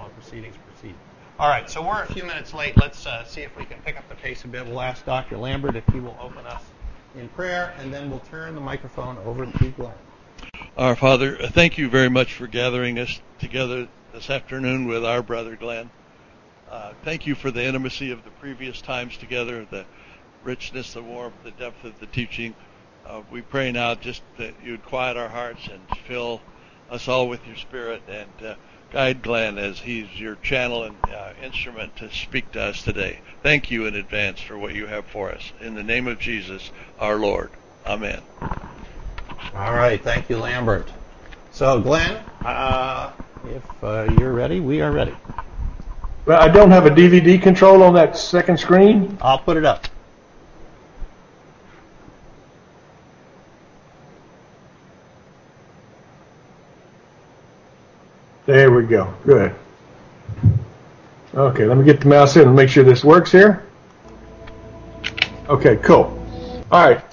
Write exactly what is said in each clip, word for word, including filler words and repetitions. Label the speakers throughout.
Speaker 1: while the proceedings proceed. All right, so we're a few minutes late. Let's uh, see if we can pick up the pace a bit. We'll ask Doctor Lambert if he will open us in prayer, and then we'll turn the microphone over to Glenn.
Speaker 2: Our Father, thank you very much for gathering us together this afternoon with our brother Glenn. Uh, thank you for the intimacy of the previous times together, the richness, the warmth, the depth of the teaching. Uh, we pray now just that you would quiet our hearts and fill us all with your Spirit, and uh, guide Glenn as he's your channel and uh, instrument to speak to us today. Thank you in advance for what you have for us. In the name of Jesus, our Lord. Amen.
Speaker 1: All right, thank you, Lambert. So, Glenn, uh, if uh, you're ready, we are ready.
Speaker 3: Well, I don't have a D V D control on that second screen.
Speaker 1: I'll put it up.
Speaker 3: There we go. Good. Okay, let me get the mouse in and make sure this works here. Okay, cool. All right.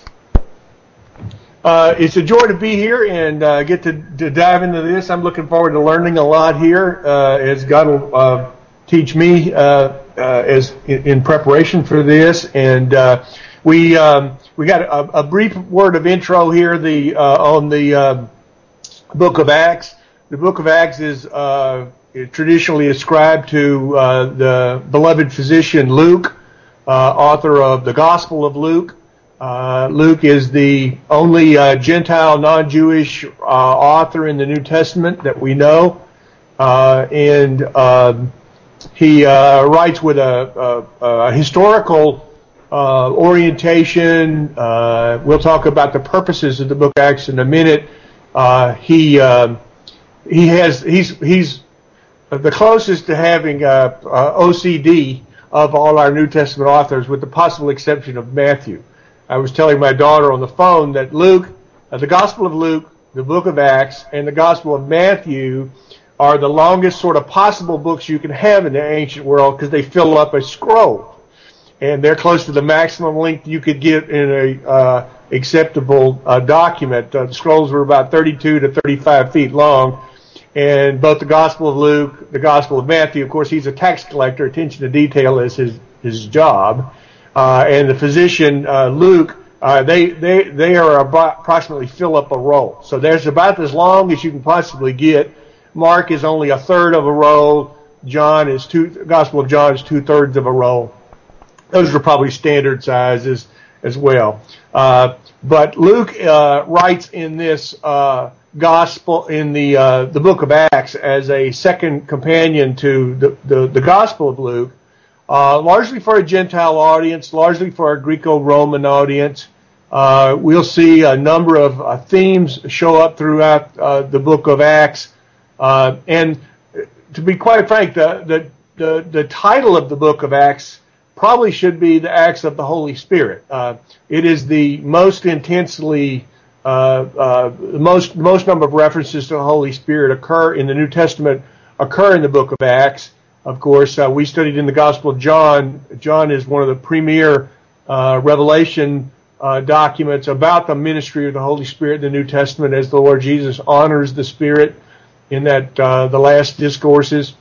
Speaker 3: Uh, it's a joy to be here and uh, get to, to dive into this. I'm looking forward to learning a lot here uh, as God will uh, teach me uh, uh, as in, in preparation for this. And uh, we um, we got a, a brief word of intro here the uh, on the uh, Book of Acts. The Book of Acts is uh, traditionally ascribed to uh, the beloved physician Luke, uh, author of the Gospel of Luke. Uh, Luke is the only uh, Gentile, non-Jewish uh, author in the New Testament that we know, uh, and um, he uh, writes with a, a, a historical uh, orientation. Uh, we'll talk about the purposes of the Book of Acts in a minute. Uh, he uh, he has he's he's the closest to having uh, uh, O C D of all our New Testament authors, with the possible exception of Matthew. I was telling my daughter on the phone that Luke, uh, the Gospel of Luke, the Book of Acts, and the Gospel of Matthew are the longest sort of possible books you can have in the ancient world because they fill up a scroll. And they're close to the maximum length you could get in a uh, acceptable uh, document. Uh, the scrolls were about thirty-two to thirty-five feet long. And both the Gospel of Luke, the Gospel of Matthew, of course, he's a tax collector. Attention to detail is his, his job. Uh, and the physician, uh, Luke, uh, they, they, they are about approximately fill up a roll. So there's about as long as you can possibly get. Mark is only a third of a roll. John is two, Gospel of John is two thirds of a roll. Those are probably standard sizes as well. Uh, but Luke, uh, writes in this, uh, gospel, in the, uh, the Book of Acts as a second companion to the, the, the Gospel of Luke. Uh, largely for a Gentile audience, largely for a Greco-Roman audience. Uh, we'll see a number of uh, themes show up throughout uh, the Book of Acts. Uh, and to be quite frank, the, the, the, the title of the Book of Acts probably should be the Acts of the Holy Spirit. Uh, it is the most intensely, uh, uh, the most, most number of references to the Holy Spirit occur in the New Testament occur in the Book of Acts. Of course, uh, we studied in the Gospel of John. John is one of the premier uh, revelation uh, documents about the ministry of the Holy Spirit in the New Testament, as the Lord Jesus honors the Spirit in that uh, the last discourses.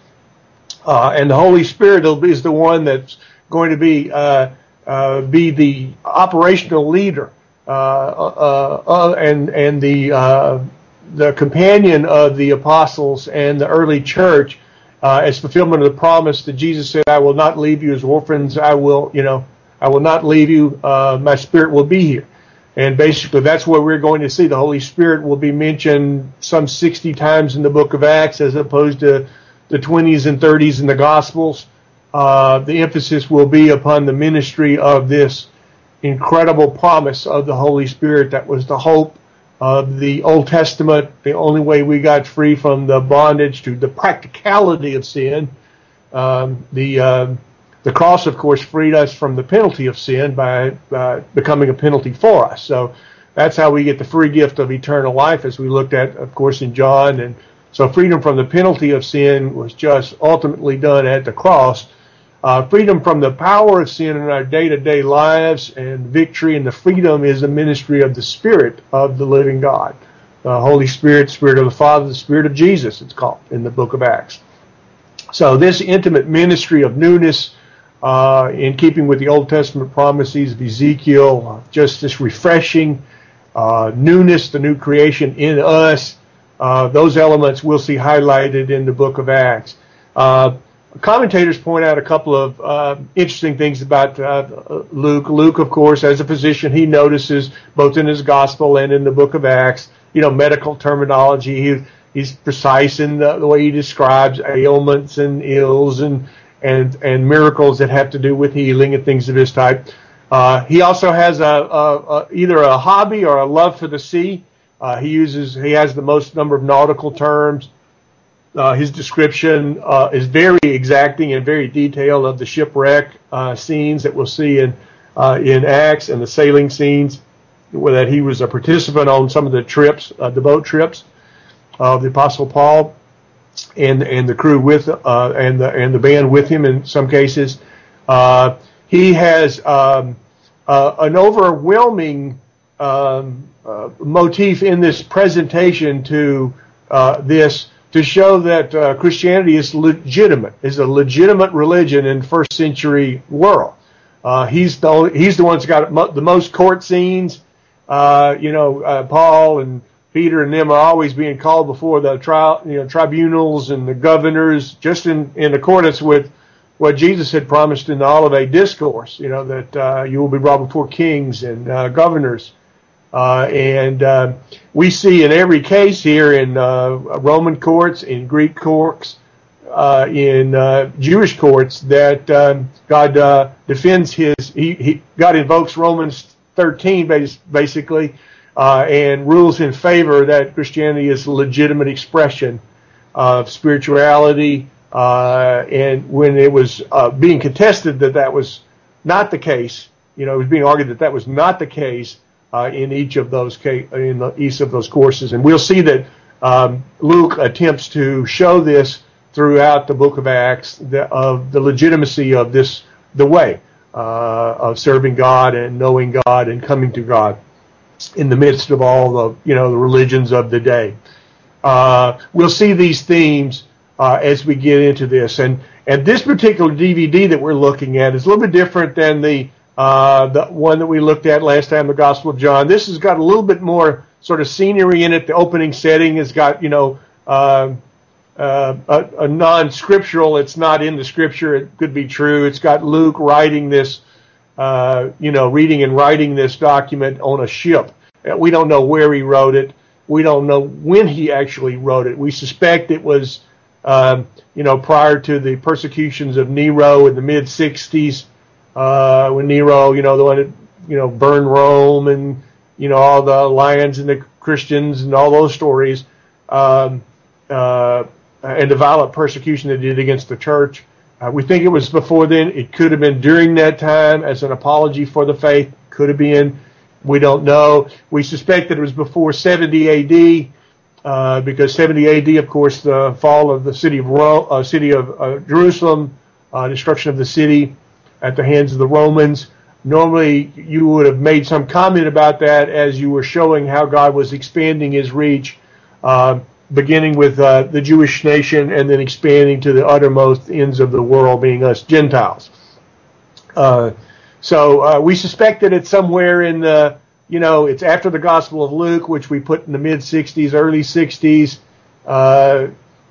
Speaker 3: Uh, and the Holy Spirit is the one that's going to be uh, uh, be the operational leader uh, uh, uh, and and the uh, the companion of the apostles and the early church. Uh, as fulfillment of the promise that Jesus said, I will not leave you as orphans. I will, you know, I will not leave you. Uh, my Spirit will be here. And basically that's what we're going to see. The Holy Spirit will be mentioned some sixty times in the Book of Acts as opposed to the twenties and thirties in the Gospels. Uh, the emphasis will be upon the ministry of this incredible promise of the Holy Spirit that was the hope of the Old Testament, the only way we got free from the bondage to the practicality of sin. Um, the uh, the cross, of course, freed us from the penalty of sin by uh, becoming a penalty for us. So that's how we get the free gift of eternal life, as we looked at, of course, in John. And so freedom from the penalty of sin was just ultimately done at the cross. Uh, freedom from the power of sin in our day-to-day lives, and victory and the freedom is the ministry of the Spirit of the living God. The Holy Spirit, Spirit of the Father, the Spirit of Jesus, it's called in the Book of Acts. So this intimate ministry of newness, uh, in keeping with the Old Testament promises of Ezekiel, just this refreshing uh, newness, the new creation in us, uh, those elements we'll see highlighted in the book of Acts. Uh, commentators point out a couple of uh, interesting things about uh, Luke. Luke, of course, as a physician, he notices both in his gospel and in the book of Acts, you know, medical terminology. He, he's precise in the, the way he describes ailments and ills and and and miracles that have to do with healing and things of this type. Uh, he also has a, a, a either a hobby or a love for the sea. Uh, he uses he has the most number of nautical terms. Uh, his description uh, is very exacting and very detailed of the shipwreck uh, scenes that we'll see in uh, in Acts, and the sailing scenes, where that he was a participant on some of the trips, uh, the boat trips of the Apostle Paul, and and the crew with uh, and the and the band with him in some cases. Uh, he has um, uh, an overwhelming um, uh, motif in this presentation to uh, this. to show that uh, Christianity is legitimate, is a legitimate religion in first century world. Uh, he's the he's the one that's got mo- the most court scenes. Uh, you know, uh, Paul and Peter and them are always being called before the trial, you know, tribunals and the governors, just in, in accordance with what Jesus had promised in the Olivet Discourse. You know, that uh, you will be brought before kings and uh, governors. Uh, and uh, we see in every case here in uh, Roman courts, in Greek courts, uh, in uh, Jewish courts, that um, God uh, defends his. He, he God invokes Romans thirteen basically, uh, and rules in favor that Christianity is a legitimate expression of spirituality. Uh, and when it was uh, being contested that that was not the case, you know, it was being argued that that was not the case. Uh, in each of those ca- in the, each of those courses, and we'll see that um, Luke attempts to show this throughout the book of Acts, the, of the legitimacy of this, the way uh, of serving God and knowing God and coming to God in the midst of all the you know the religions of the day. Uh, we'll see these themes uh, as we get into this, and and this particular D V D that we're looking at is a little bit different than the. Uh, the one that we looked at last time, the Gospel of John. This has got a little bit more sort of scenery in it. The opening setting has got, you know, uh, uh, a, a non-scriptural. It's not in the Scripture. It could be true. It's got Luke writing this, uh, you know, reading and writing this document on a ship. We don't know where he wrote it. We don't know when he actually wrote it. We suspect it was, um, you know, prior to the persecutions of Nero in the mid sixties. Uh, when Nero, you know, the one that, you know, burned Rome and, you know, all the lions and the Christians and all those stories, um, uh, and the violent persecution they did against the church. Uh, we think it was before then. It could have been during that time as an apology for the faith. Could have been. We don't know. We suspect that it was before seventy A D, uh, because seventy A D, of course, the fall of the city of Rome, uh, city of uh, Jerusalem, uh, destruction of the city at the hands of the Romans. Normally, you would have made some comment about that as you were showing how God was expanding his reach, uh, beginning with uh, the Jewish nation and then expanding to the uttermost ends of the world, being us Gentiles. Uh, so uh, we suspect that it's somewhere in the, you know, it's after the Gospel of Luke, which we put in the mid-sixties, early sixties, uh,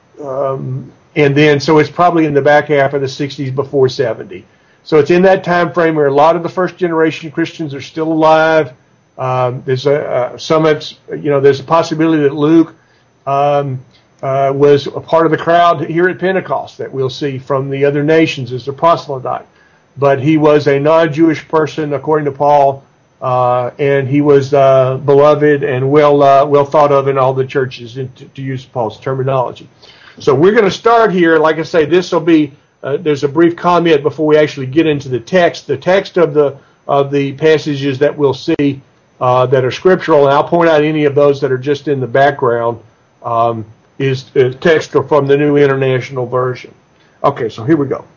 Speaker 3: um, and then, so it's probably in the back half of the sixties before seventy. So it's in that time frame where a lot of the first generation Christians are still alive. Um, there's a uh, some have, you know, there's a possibility that Luke um, uh, was a part of the crowd here at Pentecost that we'll see from the other nations as a proselyte. But he was a non-Jewish person, according to Paul, uh, and he was uh, beloved and well uh, well thought of in all the churches, to, to use Paul's terminology. So we're going to start here. Like I say, this will be. Uh, there's a brief comment before we actually get into the text. The text of the of the passages that we'll see uh, that are scriptural, and I'll point out any of those that are just in the background, um, is, is text from the New International Version. Okay, so here we go.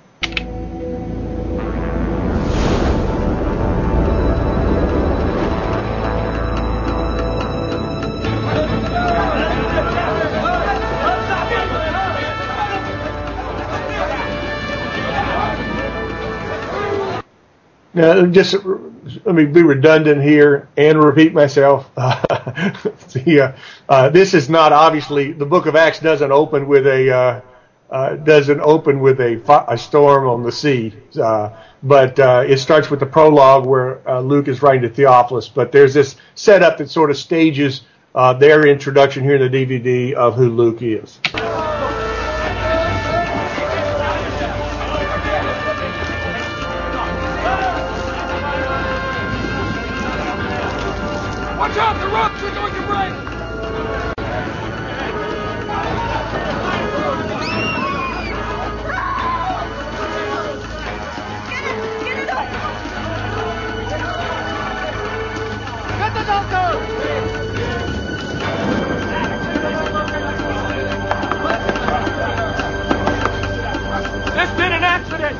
Speaker 3: Now, just let me be redundant here and repeat myself. the, uh, uh, this is not obviously the Book of Acts doesn't open with a uh, uh, doesn't open with a, a storm on the sea, uh, but uh, it starts with the prologue where uh, Luke is writing to Theophilus. But there's this setup that sort of stages uh, their introduction here in the D V D of who Luke is.
Speaker 4: Watch out, the rocks are going to break! Get it up! Get the doctor! There's been an accident!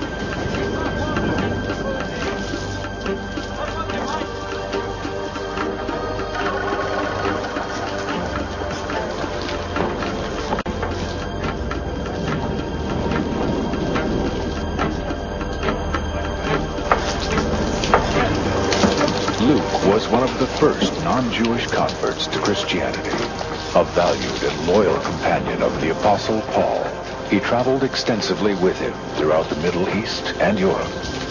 Speaker 5: Luke was one of the first non-Jewish converts to Christianity. A valued and loyal companion of the Apostle Paul, he traveled extensively with him throughout the Middle East and Europe.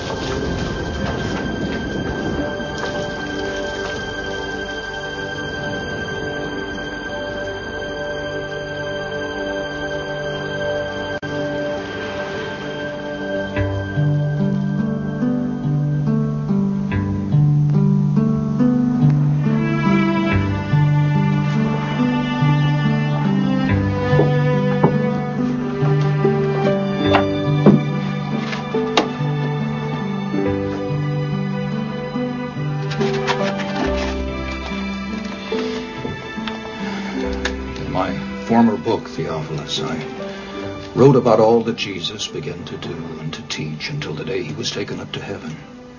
Speaker 6: Former book, Theophilus, I wrote about all that Jesus began to do and to teach until the day he was taken up to heaven.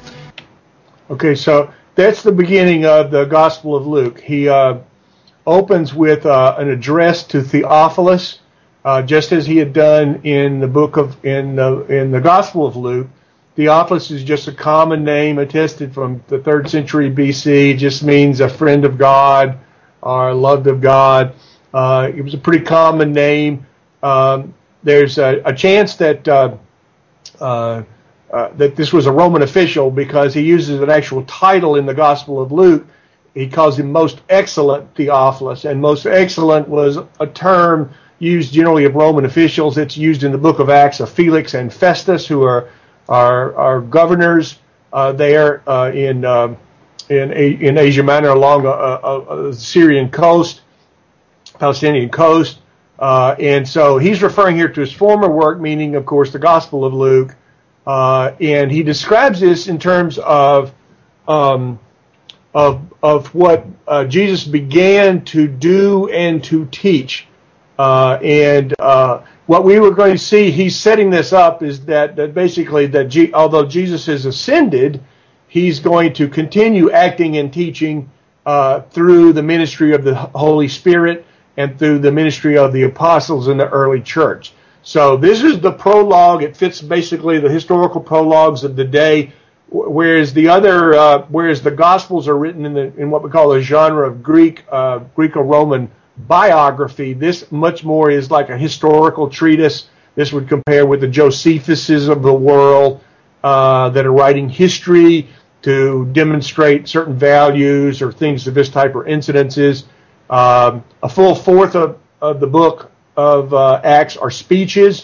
Speaker 3: Okay, so that's the beginning of the Gospel of Luke. He uh, opens with uh, an address to Theophilus, uh, just as he had done in the book of in the in the Gospel of Luke. Theophilus is just a common name attested from the third century B C. It just means a friend of God or loved of God. Uh, it was a pretty common name. Um, there's a, a chance that uh, uh, uh, that this was a Roman official because he uses an actual title in the Gospel of Luke. He calls him Most Excellent Theophilus, and Most Excellent was a term used generally of Roman officials. It's used in the Book of Acts of Felix and Festus, who are are, are governors uh, there uh, in uh, in in Asia Minor along a, a, a Syrian coast. Palestinian coast, uh, and so he's referring here to his former work, meaning, of course, the Gospel of Luke, uh, and he describes this in terms of um, of of what uh, Jesus began to do and to teach, uh, and uh, what we were going to see. He's setting this up is that that basically that G- although Jesus has ascended, he's going to continue acting and teaching uh, through the ministry of the Holy Spirit and through the ministry of the apostles in the early church. So this is the prologue. It fits basically the historical prologues of the day, whereas the other, uh, whereas the Gospels are written in the in what we call a genre of Greek, uh, Greco-Roman biography. This much more is like a historical treatise. This would compare with the Josephus of the world uh, that are writing history to demonstrate certain values or things of this type or incidences. Um, a full fourth of, of the book of uh, Acts are speeches,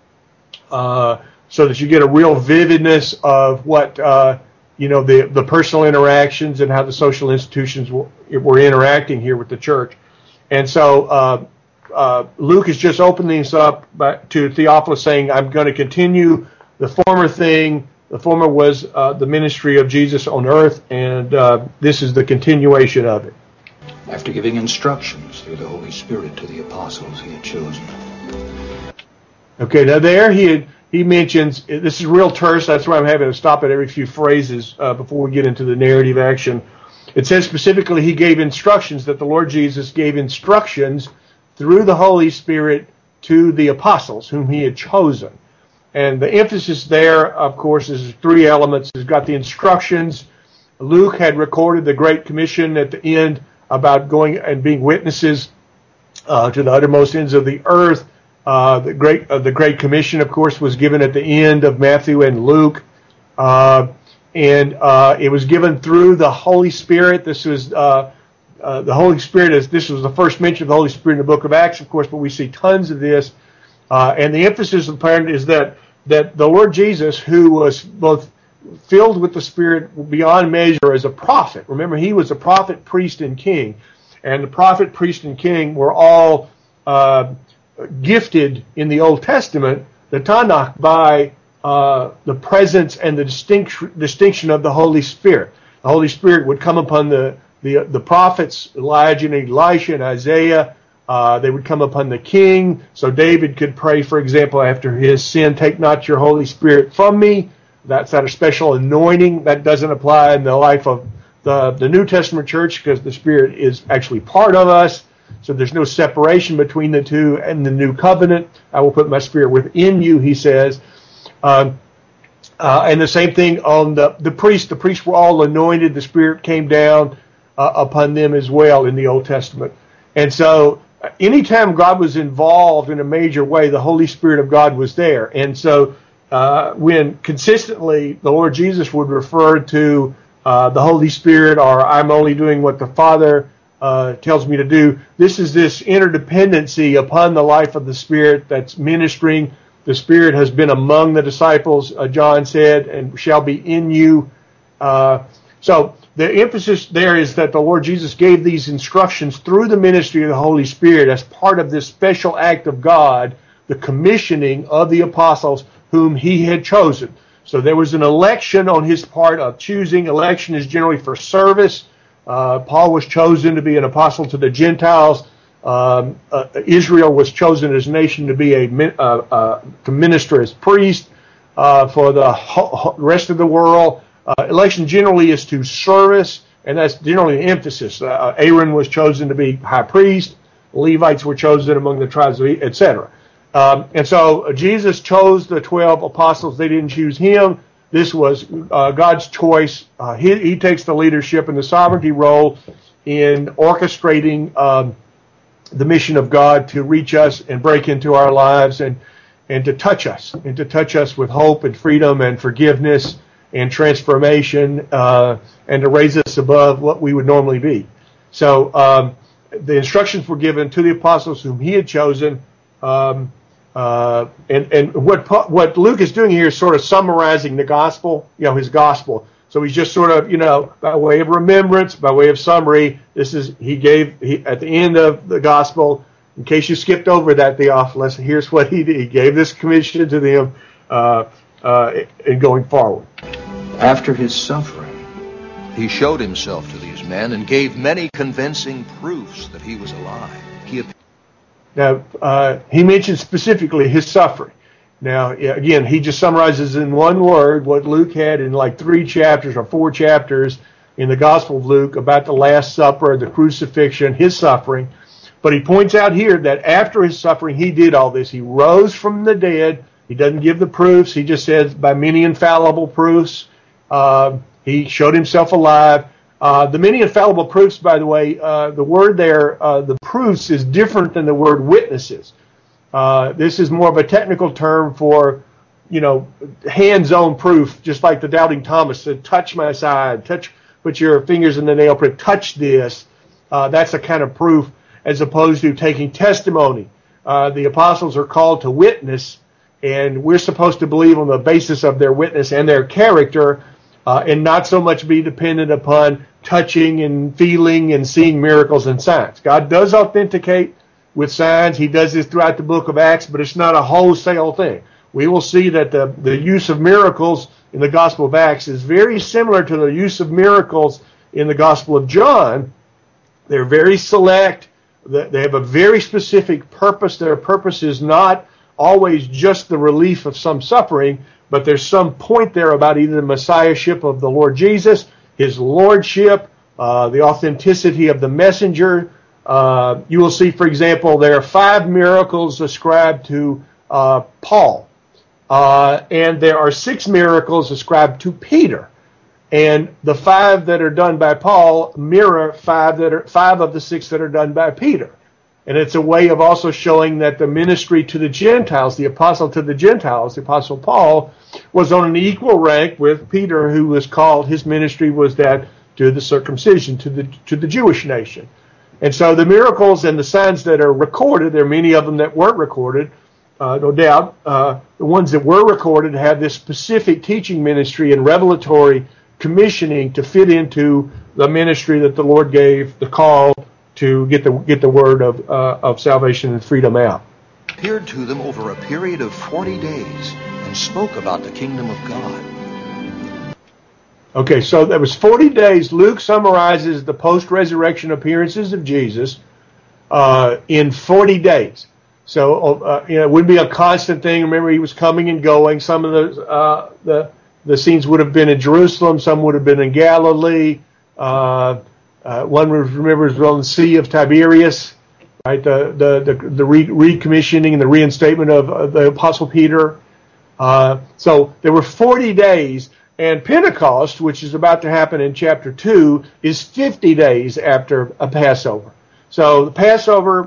Speaker 3: uh, so that you get a real vividness of what uh, you know the the personal interactions and how the social institutions were, were interacting here with the church. And so uh, uh, Luke is just opening this up to Theophilus, saying, "I'm going to continue the former thing. The former was uh, the ministry of Jesus on earth, and uh, this is the continuation of it."
Speaker 6: After giving instructions through the Holy Spirit to the apostles he had chosen.
Speaker 3: Okay, now there he had, he mentions, this is real terse, that's why I'm having to stop at every few phrases uh, before we get into the narrative action. It says specifically he gave instructions, that the Lord Jesus gave instructions through the Holy Spirit to the apostles whom he had chosen. And the emphasis there, of course, is three elements. It's got the instructions. Luke had recorded the Great Commission at the end about going and being witnesses uh, to the uttermost ends of the earth. Uh, the Great uh, the Great Commission, of course, was given at the end of Matthew and Luke. Uh, and uh, it was given through the Holy Spirit. This was uh, uh, the Holy Spirit. Is this was the first mention of the Holy Spirit in the book of Acts, of course, but we see tons of this. Uh, and the emphasis apparent is that that the Lord Jesus, who was both filled with the Spirit beyond measure as a prophet. Remember, he was a prophet, priest, and king. And the prophet, priest, and king were all uh, gifted in the Old Testament, the Tanakh, by uh, the presence and the distinct, distinction of the Holy Spirit. The Holy Spirit would come upon the, the, the prophets, Elijah and Elisha and Isaiah. Uh, they would come upon the king. So David could pray, for example, after his sin, take not your Holy Spirit from me. That's not a special anointing. That doesn't apply in the life of the, the New Testament church because the Spirit is actually part of us. So there's no separation between the two and the new covenant. I will put my Spirit within you, he says. Um, uh, and the same thing on the, the priests. The priests were all anointed. The Spirit came down uh, upon them as well in the Old Testament. And so anytime God was involved in a major way, the Holy Spirit of God was there. And so uh, when consistently the Lord Jesus would refer to uh, the Holy Spirit, or I'm only doing what the Father uh, tells me to do, this is this interdependency upon the life of the Spirit that's ministering. The Spirit has been among the disciples, uh, John said, and shall be in you. Uh, so the emphasis there is that the Lord Jesus gave these instructions through the ministry of the Holy Spirit as part of this special act of God, the commissioning of the apostles whom he had chosen. So there was an election on his part of choosing. Election is generally for service. Uh, Paul was chosen to be an apostle to the Gentiles. Um, uh, Israel was chosen as a nation to be a uh, uh, to minister as priest uh, for the ho- rest of the world. Uh, election generally is to service, and that's generally the emphasis. Uh, Aaron was chosen to be high priest. Levites were chosen among the tribes of, et cetera. Um, and so uh, Jesus chose the twelve apostles. They didn't choose him. This was uh, God's choice. Uh, he, he takes the leadership and the sovereignty role in orchestrating um, the mission of God to reach us and break into our lives and, and to touch us, and to touch us with hope and freedom and forgiveness and transformation, uh, and to raise us above what we would normally be. So um, the instructions were given to the apostles whom he had chosen. Um, uh, and, and what what Luke is doing here is sort of summarizing the gospel, you know, his gospel. So he's just sort of, you know, by way of remembrance, by way of summary, this is, he gave, he, at the end of the gospel, in case you skipped over that, Theophilus, here's what he did. He gave this commission to them uh, uh, in going forward.
Speaker 6: After his suffering, he showed himself to these men and gave many convincing proofs that he was alive. He
Speaker 3: Now, uh, he mentions specifically his suffering. Now, again, he just summarizes in one word what Luke had in like three chapters or four chapters in the Gospel of Luke about the Last Supper, the crucifixion, his suffering. But he points out here that after his suffering, he did all this. He rose from the dead. He doesn't give the proofs. He just says by many infallible proofs. Uh, he showed himself alive. Uh, the many infallible proofs, by the way, uh, the word there, uh, the proofs, is different than the word witnesses. Uh, this is more of a technical term for, you know, hands-on proof, just like the doubting Thomas said, touch my side, touch, put your fingers in the nail print, touch this. Uh, that's a kind of proof, as opposed to taking testimony. Uh, the apostles are called to witness, and we're supposed to believe on the basis of their witness and their character, uh, and not so much be dependent upon touching and feeling and seeing miracles and signs. God does authenticate with signs. He does this throughout the book of Acts, but it's not a wholesale thing. We will see that the, the use of miracles in the Gospel of Acts is very similar to the use of miracles in the Gospel of John. They're very select. They have a very specific purpose. Their purpose is not always just the relief of some suffering, but there's some point there about either the messiahship of the Lord Jesus, his lordship, uh, the authenticity of the messenger. Uh, you will see, for example, there are five miracles ascribed to uh, Paul. Uh, and there are six miracles ascribed to Peter. And the five that are done by Paul mirror five that are five of the six that are done by Peter. And it's a way of also showing that the ministry to the Gentiles, the apostle to the Gentiles, the apostle Paul, was on an equal rank with Peter, who was called, his ministry was that to the circumcision, to the to the Jewish nation. And so the miracles and the signs that are recorded, there are many of them that weren't recorded, uh, no doubt. Uh, the ones that were recorded have this specific teaching ministry and revelatory commissioning to fit into the ministry that the Lord gave, the call to get the get the word of uh, of salvation and freedom out.
Speaker 6: Appeared to them over a period of forty days and spoke about the kingdom of God.
Speaker 3: Okay, so that was forty days. Luke summarizes the post-resurrection appearances of Jesus uh, in forty days. So uh, you know, it wouldn't be a constant thing. Remember, he was coming and going. Some of the uh, the the scenes would have been in Jerusalem. Some would have been in Galilee. Uh, uh, one remember was on the Sea of Tiberias, right? The the the, the re- recommissioning and the reinstatement of uh, the Apostle Peter. Uh, so there were forty days. And Pentecost, which is about to happen in chapter two, is fifty days after a Passover. So the Passover,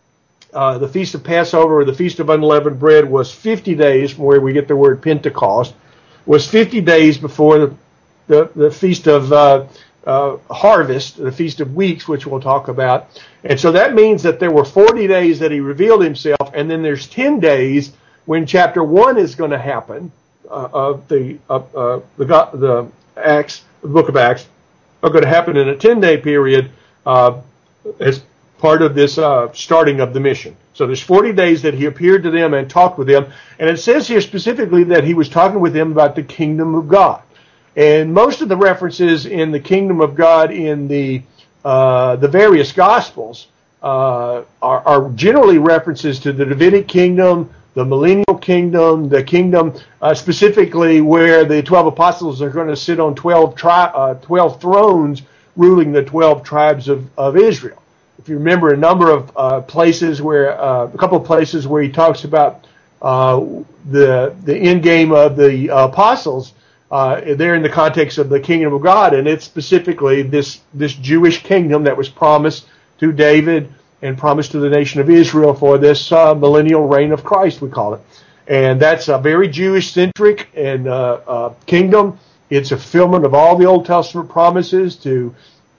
Speaker 3: uh, the Feast of Passover, or the Feast of Unleavened Bread, was fifty days, from where we get the word Pentecost, was fifty days before the, the, the Feast of uh, uh, Harvest, the Feast of Weeks, which we'll talk about. And so that means that there were forty days that he revealed himself, and then there's ten days when chapter one is going to happen. Uh, of the uh, uh, the the Acts, the book of Acts, are going to happen in a ten-day period uh, as part of this uh, starting of the mission. So there's forty days that he appeared to them and talked with them, and it says here specifically that he was talking with them about the kingdom of God. And most of the references in the kingdom of God in the uh, the various Gospels uh, are, are generally references to the Davidic kingdom, the millennial kingdom, the kingdom uh, specifically where the twelve apostles are going to sit on twelve, tri- uh, twelve thrones ruling the twelve tribes of, of Israel. If you remember a number of uh, places where, uh, a couple of places where he talks about uh, the the end game of the uh, apostles, uh, they're in the context of the kingdom of God, and it's specifically this, this Jewish kingdom that was promised to David and promised to the nation of Israel for this uh, millennial reign of Christ, we call it. And that's a very Jewish-centric and uh, uh, kingdom. It's a fulfillment of all the Old Testament promises to,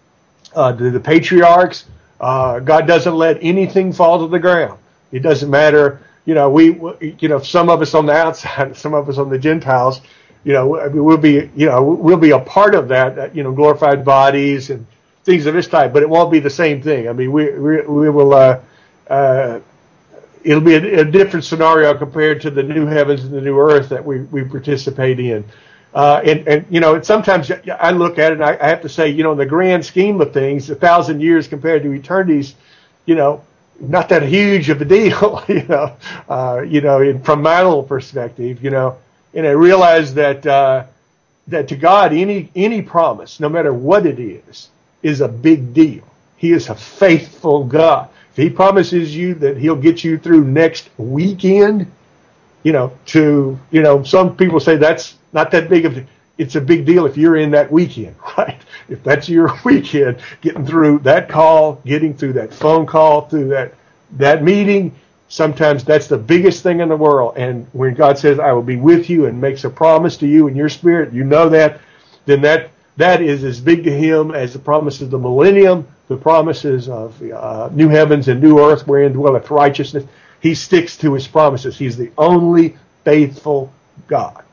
Speaker 3: uh, to the patriarchs. Uh, God doesn't let anything fall to the ground. It doesn't matter, you know, we, you know, some of us on the outside, some of us on the Gentiles, you know, we'll be, you know, we'll be a part of that, you know, glorified bodies and things of this type, but it won't be the same thing. I mean, we we, we will. Uh, uh, it'll be a, a different scenario compared to the new heavens and the new earth that we, we participate in. Uh, and and you know, sometimes I look at it and I, I have to say, you know, in the grand scheme of things, a thousand years compared to eternities, you know, not that huge of a deal. You know, uh, you know, in, from my little perspective, you know, and I realize that uh, that to God, any any promise, no matter what it is, is a big deal. He is a faithful God. If he promises you that he'll get you through next weekend, you know, to, you know, some people say that's not that big of, it's a big deal if you're in that weekend, right? If that's your weekend, getting through that call, getting through that phone call, through that, that meeting, sometimes that's the biggest thing in the world. And when God says, I will be with you and makes a promise to you in your spirit, you know that, then that, that is as big to him as the promises of the millennium, the promises of uh, new heavens and new earth wherein dwelleth righteousness. He sticks to his promises. He's the only faithful God.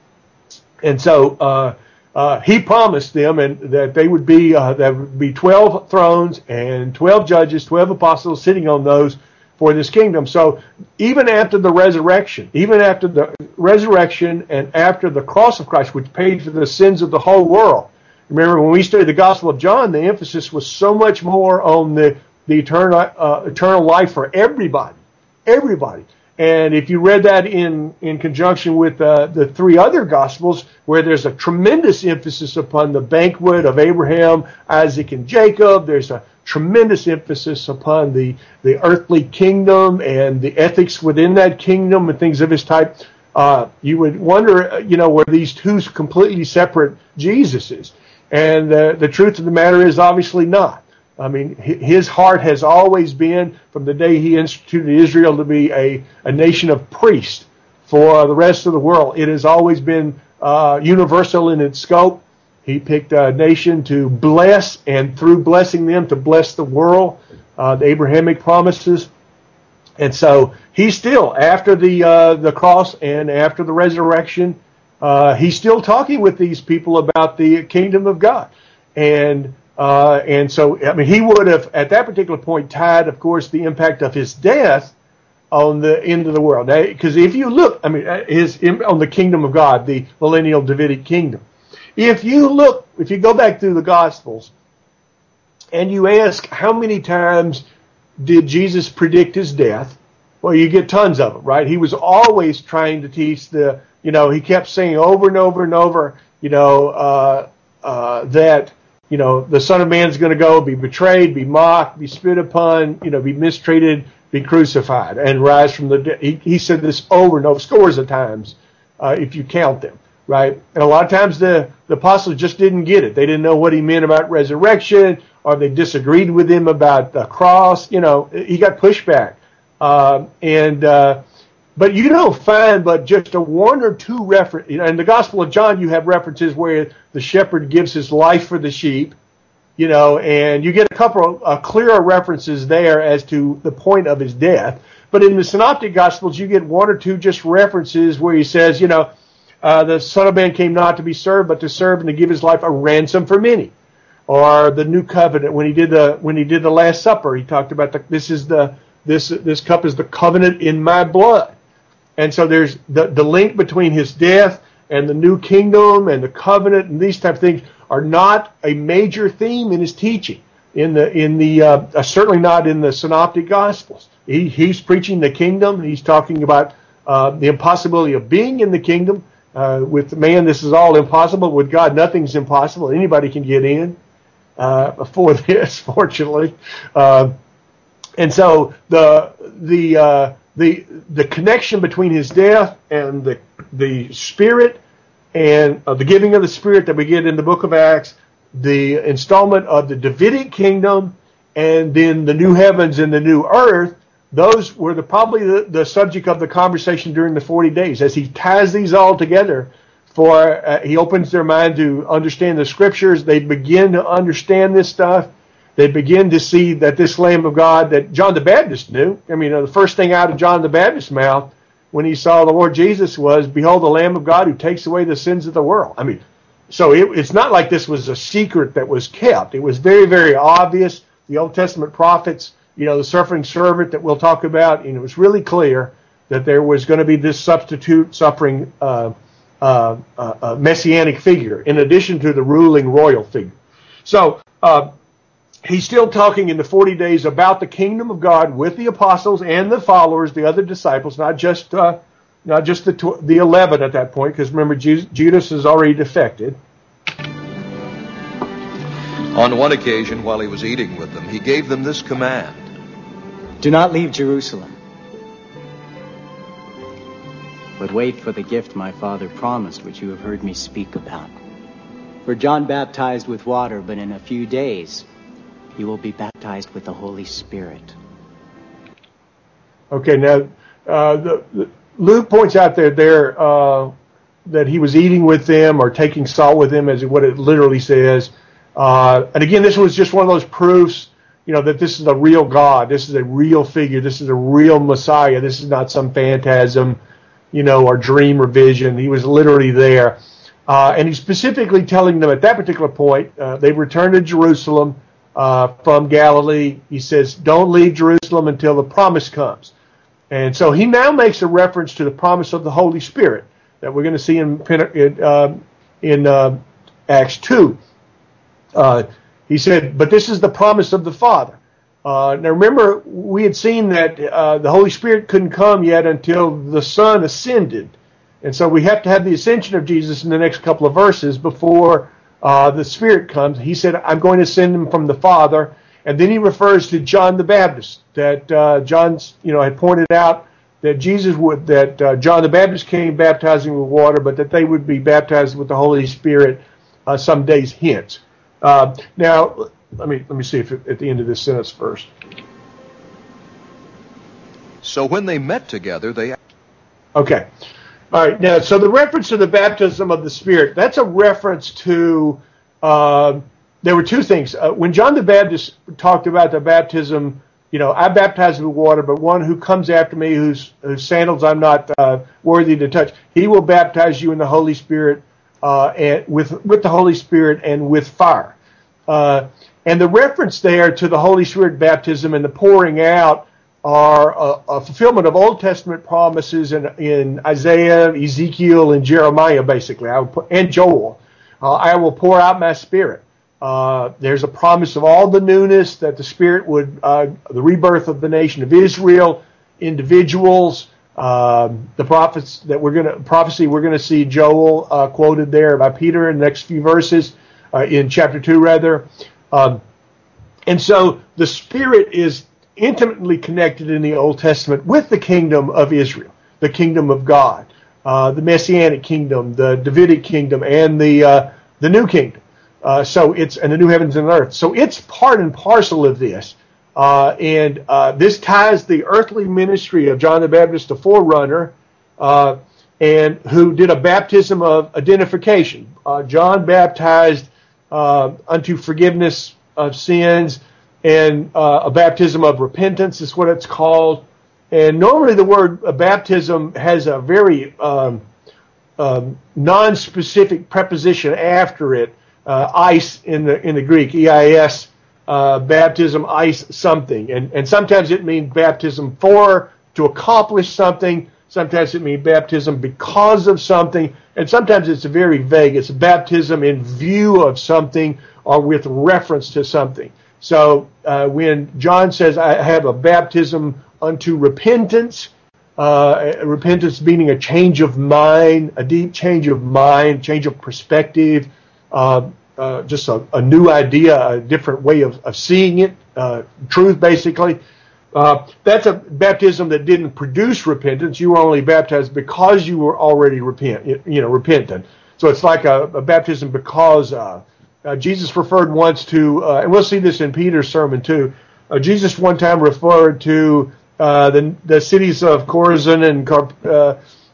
Speaker 3: And so uh, uh, he promised them and that they would be uh, there would be twelve thrones and twelve judges, twelve apostles sitting on those for this kingdom. So even after the resurrection, even after the resurrection and after the cross of Christ, which paid for the sins of the whole world. Remember, when we studied the Gospel of John, the emphasis was so much more on the, the eternal, uh, eternal life for everybody. Everybody. And if you read that in, in conjunction with uh, the three other Gospels, where there's a tremendous emphasis upon the banquet of Abraham, Isaac, and Jacob, there's a tremendous emphasis upon the, the earthly kingdom and the ethics within that kingdom and things of this type. uh, you would wonder, you know, were these two completely separate Jesuses? And uh, the truth of the matter is obviously not. I mean, his heart has always been, from the day he instituted Israel, to be a, a nation of priests for the rest of the world. It has always been uh, universal in its scope. He picked a nation to bless, and through blessing them, to bless the world, uh, the Abrahamic promises. And so he's still, after the uh, the cross and after the resurrection, uh, he's still talking with these people about the kingdom of God. And Uh, and so, I mean, he would have, at that particular point, tied, of course, the impact of his death on the end of the world. Because if you look, I mean, his on the kingdom of God, the millennial Davidic kingdom. If you look, if you go back through the Gospels, and you ask how many times did Jesus predict his death, well, you get tons of them, right? He was always trying to teach the, you know, he kept saying over and over and over, you know, uh, uh, that, you know, the Son of Man's going to go, be betrayed, be mocked, be spit upon, you know, be mistreated, be crucified, and rise from the dead. He, he said this over and over, scores of times, uh, if you count them, right? And a lot of times the, the apostles just didn't get it. They didn't know what he meant about resurrection, or they disagreed with him about the cross. You know, he got pushback. Uh, and, uh, but you don't find but just a one or two reference. You know, in the Gospel of John, you have references where the shepherd gives his life for the sheep, you know, and you get a couple of uh, clearer references there as to the point of his death. But in the Synoptic Gospels, you get one or two just references where he says, you know, uh, the Son of Man came not to be served, but to serve and to give his life a ransom for many. Or the New Covenant, when he did the when he did the Last Supper, he talked about the, this is the this this cup is the covenant in my blood. And so there's the, the link between his death and the new kingdom and the covenant and these type of things are not a major theme in his teaching. In the in the uh, certainly not in the Synoptic Gospels. He he's preaching the kingdom. He's talking about uh, the impossibility of being in the kingdom. Uh, with man, this is all impossible. With God, nothing's impossible. Anybody can get in uh, for this, fortunately. Uh, and so the the uh, The the connection between his death and the the Spirit and uh, the giving of the Spirit that we get in the book of Acts, the installment of the Davidic kingdom, and then the new heavens and the new earth, those were the, probably the, the subject of the conversation during the forty days. As he ties these all together, for uh, he opens their mind to understand the Scriptures, they begin to understand this stuff. They begin to see that this Lamb of God that John the Baptist knew. I mean, uh, the first thing out of John the Baptist's mouth when he saw the Lord Jesus was, "Behold, the Lamb of God who takes away the sins of the world." I mean, so it, it's not like this was a secret that was kept. It was very, very obvious. The Old Testament prophets, you know, the suffering servant that we'll talk about, and it was really clear that there was going to be this substitute suffering uh, uh, uh, uh, messianic figure in addition to the ruling royal figure. So, uh, he's still talking in the forty days about the kingdom of God with the apostles and the followers, the other disciples, not just uh, not just the tw- the eleven at that point, because remember, Ju- Judas has already defected.
Speaker 7: On one occasion, while he was eating with them, he gave them this command:
Speaker 8: "Do not leave Jerusalem, but wait for the gift my Father promised, which you have heard me speak about. For John baptized with water, but in a few days you will be baptized with the Holy Spirit."
Speaker 3: Okay, now uh, the, the, Luke points out there, there uh, that he was eating with them or taking salt with them, as what it literally says. Uh, and again, this was just one of those proofs, you know, that this is a real God. This is a real figure. This is a real Messiah. This is not some phantasm, you know, or dream or vision. He was literally there. Uh, and he's specifically telling them at that particular point, uh, they returned to Jerusalem uh, from Galilee. He says, don't leave Jerusalem until the promise comes. And so he now makes a reference to the promise of the Holy Spirit that we're going to see in, in, uh, in uh, Acts two. Uh, he said, but this is the promise of the Father. Uh, now remember, we had seen that uh, the Holy Spirit couldn't come yet until the Son ascended. And so we have to have the ascension of Jesus in the next couple of verses before uh, the Spirit comes. He said, I'm going to send him from the Father. And then he refers to John the Baptist, that uh, John's, you know, had pointed out that Jesus would, that uh, John the Baptist came baptizing with water, but that they would be baptized with the Holy Spirit uh, some days hence. Uh, now, let me let me see if it, at the end of this sentence first.
Speaker 7: So when they met together, they...
Speaker 3: Okay. All right. Now, so the reference to the baptism of the Spirit, that's a reference to, uh, there were two things. Uh, when John the Baptist talked about the baptism, you know, I baptize with water, but one who comes after me, whose, whose sandals I'm not uh, worthy to touch, he will baptize you in the Holy Spirit, uh, and with, with the Holy Spirit and with fire. Uh, and the reference there to the Holy Spirit baptism and the pouring out are a, a fulfillment of Old Testament promises in, in Isaiah, Ezekiel, and Jeremiah, basically, I will put, and Joel. Uh, I will pour out my Spirit. Uh, there's a promise of all the newness that the Spirit would, uh, the rebirth of the nation of Israel, individuals, uh, the prophets that we're going to prophecy we're going to see Joel uh, quoted there by Peter in the next few verses uh, in chapter two, rather. Um, and so the Spirit is intimately connected in the Old Testament with the kingdom of Israel, the kingdom of God, uh, the Messianic kingdom, the Davidic kingdom, and the uh, the new kingdom. Uh, so it's and the new heavens and earth. So it's part and parcel of this, uh, and uh, this ties the earthly ministry of John the Baptist, the forerunner, uh, and who did a baptism of identification. Uh, John baptized uh, unto forgiveness of sins. And uh, a baptism of repentance is what it's called. And normally the word uh, baptism has a very um, um, non-specific preposition after it, uh, eis in the in the Greek, E I S, uh, baptism, eis, something. And, and sometimes it means baptism for, to accomplish something. Sometimes it means baptism because of something. And sometimes it's very vague. It's a baptism in view of something or with reference to something. So uh, when John says, I have a baptism unto repentance, uh, repentance meaning a change of mind, a deep change of mind, change of perspective, uh, uh, just a, a new idea, a different way of, of seeing it, uh, truth basically. Uh, that's a baptism that didn't produce repentance. You were only baptized because you were already repent, you know, repentant. So it's like a, a baptism because uh, Uh, Jesus referred once to, uh, and we'll see this in Peter's sermon too. Uh, Jesus one time referred to uh, the the cities of Chorazin and Car- uh,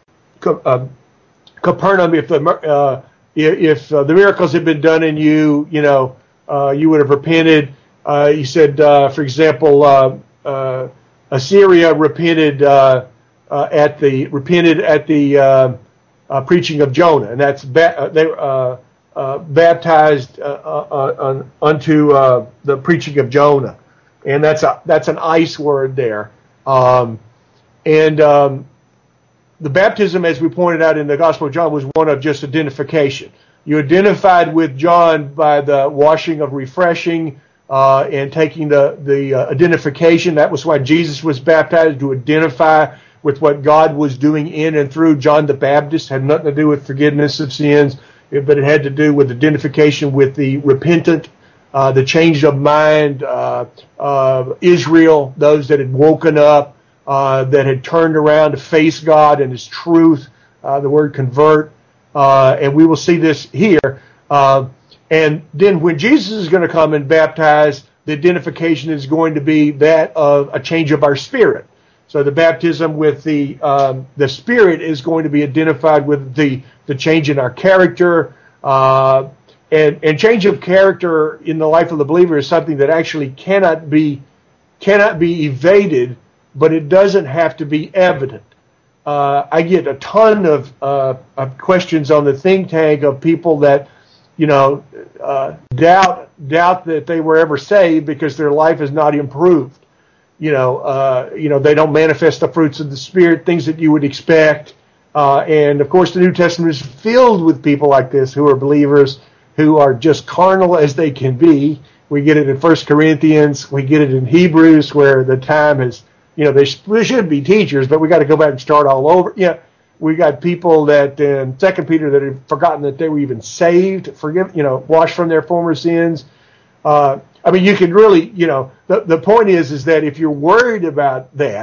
Speaker 3: uh, Capernaum. If the uh, if uh, the miracles had been done in you, you know, uh, you would have repented. Uh, he said, uh, for example, uh, uh, Assyria repented uh, uh, at the repented at the uh, uh, preaching of Jonah, and that's ba- they. Uh, Uh, baptized uh, uh, uh, unto uh, the preaching of Jonah, and that's a that's an eis word there. Um, and um, the baptism, as we pointed out in the Gospel of John, was one of just identification. You identified with John by the washing of refreshing uh, and taking the the uh, identification. That was why Jesus was baptized, to identify with what God was doing in and through John the Baptist. Had nothing to do with forgiveness of sins, but it had to do with identification with the repentant, uh, the changed of mind, uh, uh, Israel, those that had woken up, uh, that had turned around to face God and His truth, uh, the word convert, uh, and we will see this here. Uh, and then when Jesus is going to come and baptize, the identification is going to be that of a change of our spirit. So the baptism with the um, the Spirit is going to be identified with the, the change in our character. Uh, and, and change of character in the life of the believer is something that actually cannot be cannot be evaded, but it doesn't have to be evident. Uh, I get a ton of, uh, of questions on the think tank of people that, you know, uh, doubt doubt that they were ever saved because their life is not improved. You know, uh, you know, they don't manifest the fruits of the Spirit, things that you would expect. Uh, and of course, the New Testament is filled with people like this who are believers, who are just carnal as they can be. We get it in First Corinthians. We get it in Hebrews, where the time is, you know, they should be teachers, but we got to go back and start all over. Yeah, we got people that in Second Peter that have forgotten that they were even saved, forgive, you know, washed from their former sins. Uh, I mean, you can really, you know, the, the point is, is that if you're worried about that,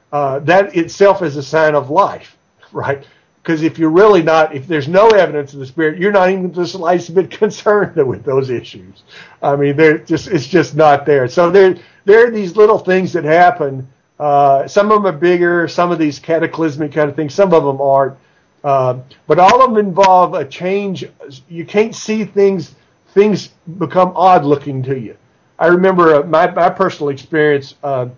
Speaker 3: uh, that itself is a sign of life, right? Because if you're really not, if there's no evidence of the Spirit, you're not even the slightest bit concerned with those issues. I mean, they're just, it's just not there. So there, there are these little things that happen. Uh, some of them are bigger, some of these cataclysmic kind of things, some of them aren't. Uh, but all of them involve a change. You can't see things, things become odd looking to you. I remember uh, my, my personal experience, uh,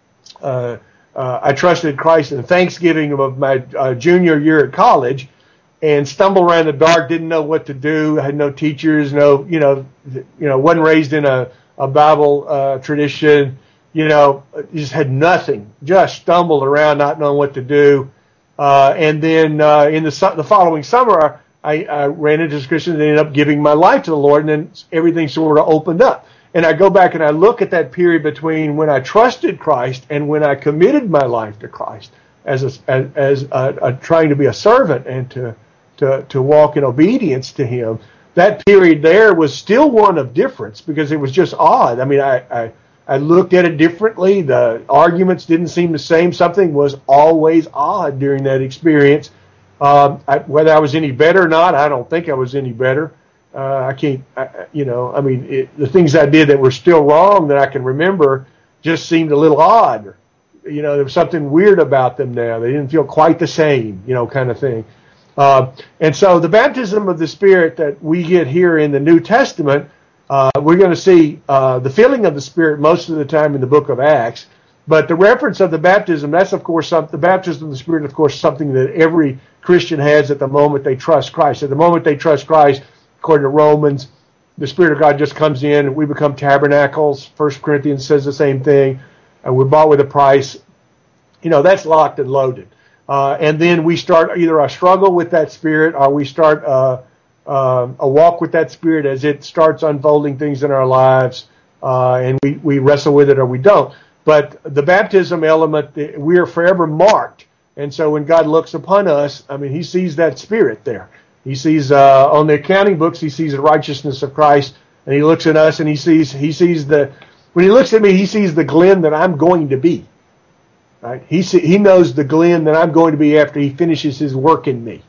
Speaker 3: uh, Uh, I trusted Christ in Thanksgiving of my uh, junior year at college, and stumbled around in the dark, didn't know what to do. I had no teachers, no, you know, you know, wasn't raised in a, a Bible uh, tradition, you know, just had nothing. Just stumbled around, not knowing what to do. Uh, and then uh, in the su- the following summer, I, I ran into this Christian and ended up giving my life to the Lord, and then everything sort of opened up. And I go back and I look at that period between when I trusted Christ and when I committed my life to Christ as a, as, as a, a, trying to be a servant and to, to to walk in obedience to Him. That period there was still one of difference because it was just odd. I mean, I, I, I looked at it differently. The arguments didn't seem the same. Something was always odd during that experience. Um, I, whether I was any better or not, I don't think I was any better. Uh, I can't, I, you know, I mean, it, the things I did that were still wrong that I can remember just seemed a little odd. You know, there was something weird about them now. They didn't feel quite the same, you know, kind of thing. Uh, and so the baptism of the Spirit that we get here in the New Testament, uh, we're going to see uh, the filling of the Spirit most of the time in the book of Acts. But the reference of the baptism, that's, of course, some, the baptism of the Spirit, of course, something that every Christian has at the moment they trust Christ. At the moment they trust Christ, according to Romans, the Spirit of God just comes in and we become tabernacles. First Corinthians says the same thing. Uh, we're bought with a price. You know, that's locked and loaded. Uh, and then we start either a struggle with that Spirit or we start uh, uh, a walk with that Spirit as it starts unfolding things in our lives. Uh, and we, we wrestle with it or we don't. But the baptism element, we are forever marked. And so when God looks upon us, I mean, He sees that Spirit there. He sees uh, on the accounting books, He sees the righteousness of Christ, and He looks at us and He sees He sees the when He looks at me, He sees the Glenn that I'm going to be. Right? He see, He knows the Glenn that I'm going to be after He finishes His work in me,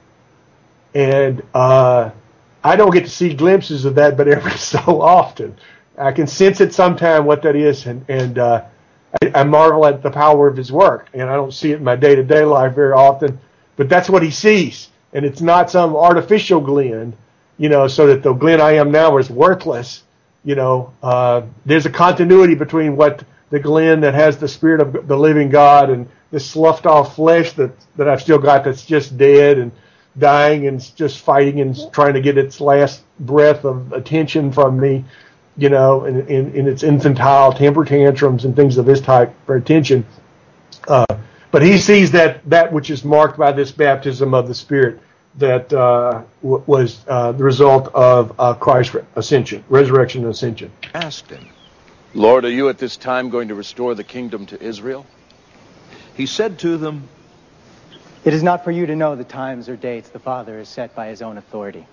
Speaker 3: and uh, I don't get to see glimpses of that, but every so often I can sense it sometime what that is, and and uh, I, I marvel at the power of His work, and I don't see it in my day to day life very often, but that's what He sees. And it's not some artificial Glenn, you know, so that the Glenn I am now is worthless. You know, uh, there's a continuity between what the Glenn that has the Spirit of the living God and the sloughed off flesh that, that I've still got that's just dead and dying and just fighting and trying to get its last breath of attention from me, you know, in, in, in its infantile temper tantrums and things of this type for attention. Uh, but He sees that that which is marked by this baptism of the Spirit that uh, w- was uh, the result of uh, Christ's ascension, resurrection and ascension.
Speaker 7: Asked Him.
Speaker 9: Lord, are you at this time going to restore the kingdom to Israel?
Speaker 7: He said to them,
Speaker 8: It is not for you to know the times or dates the Father has set by His own authority.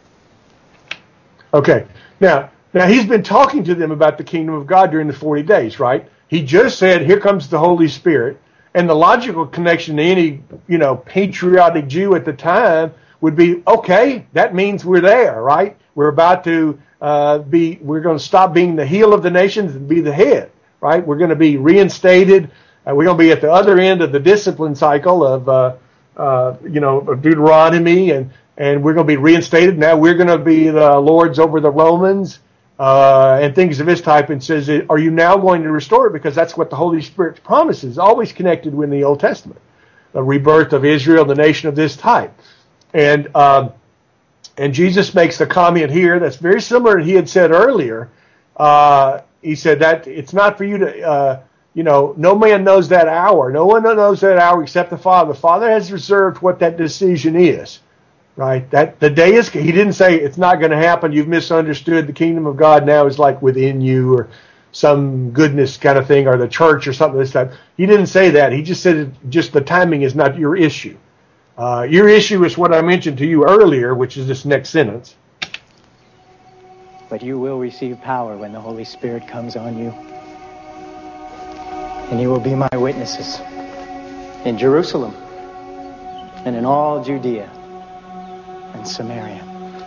Speaker 3: Okay. Now, now He's been talking to them about the kingdom of God during the forty days, right? He just said, here comes the Holy Spirit. And the logical connection to any, you know, patriotic Jew at the time would be, okay, that means we're there, right? We're about to uh, be, we're going to stop being the heel of the nations and be the head, right? We're going to be reinstated. Uh, we're going to be at the other end of the discipline cycle of, uh, uh, you know, Deuteronomy, and, and we're going to be reinstated. Now we're going to be the lords over the Romans. Uh, and things of this type, and says, are you now going to restore it? Because that's what the Holy Spirit promises, always connected with the Old Testament. The rebirth of Israel, the nation of this type. And um, and Jesus makes the comment here that's very similar to He had said earlier. Uh, he said that it's not for you to, uh, you know, no man knows that hour. No one knows that hour except the Father. The Father has reserved what that decision is. Right, that the day is. He didn't say it's not going to happen. You've misunderstood. The kingdom of God now is like within you, or some goodness kind of thing, or the church, or something of this type. He didn't say that. He just said it, just the timing is not your issue. Uh, your issue is what I mentioned to you earlier, which is this next sentence.
Speaker 8: But you will receive power when the Holy Spirit comes on you, and you will be my witnesses in Jerusalem, and in all Judea and Samaria,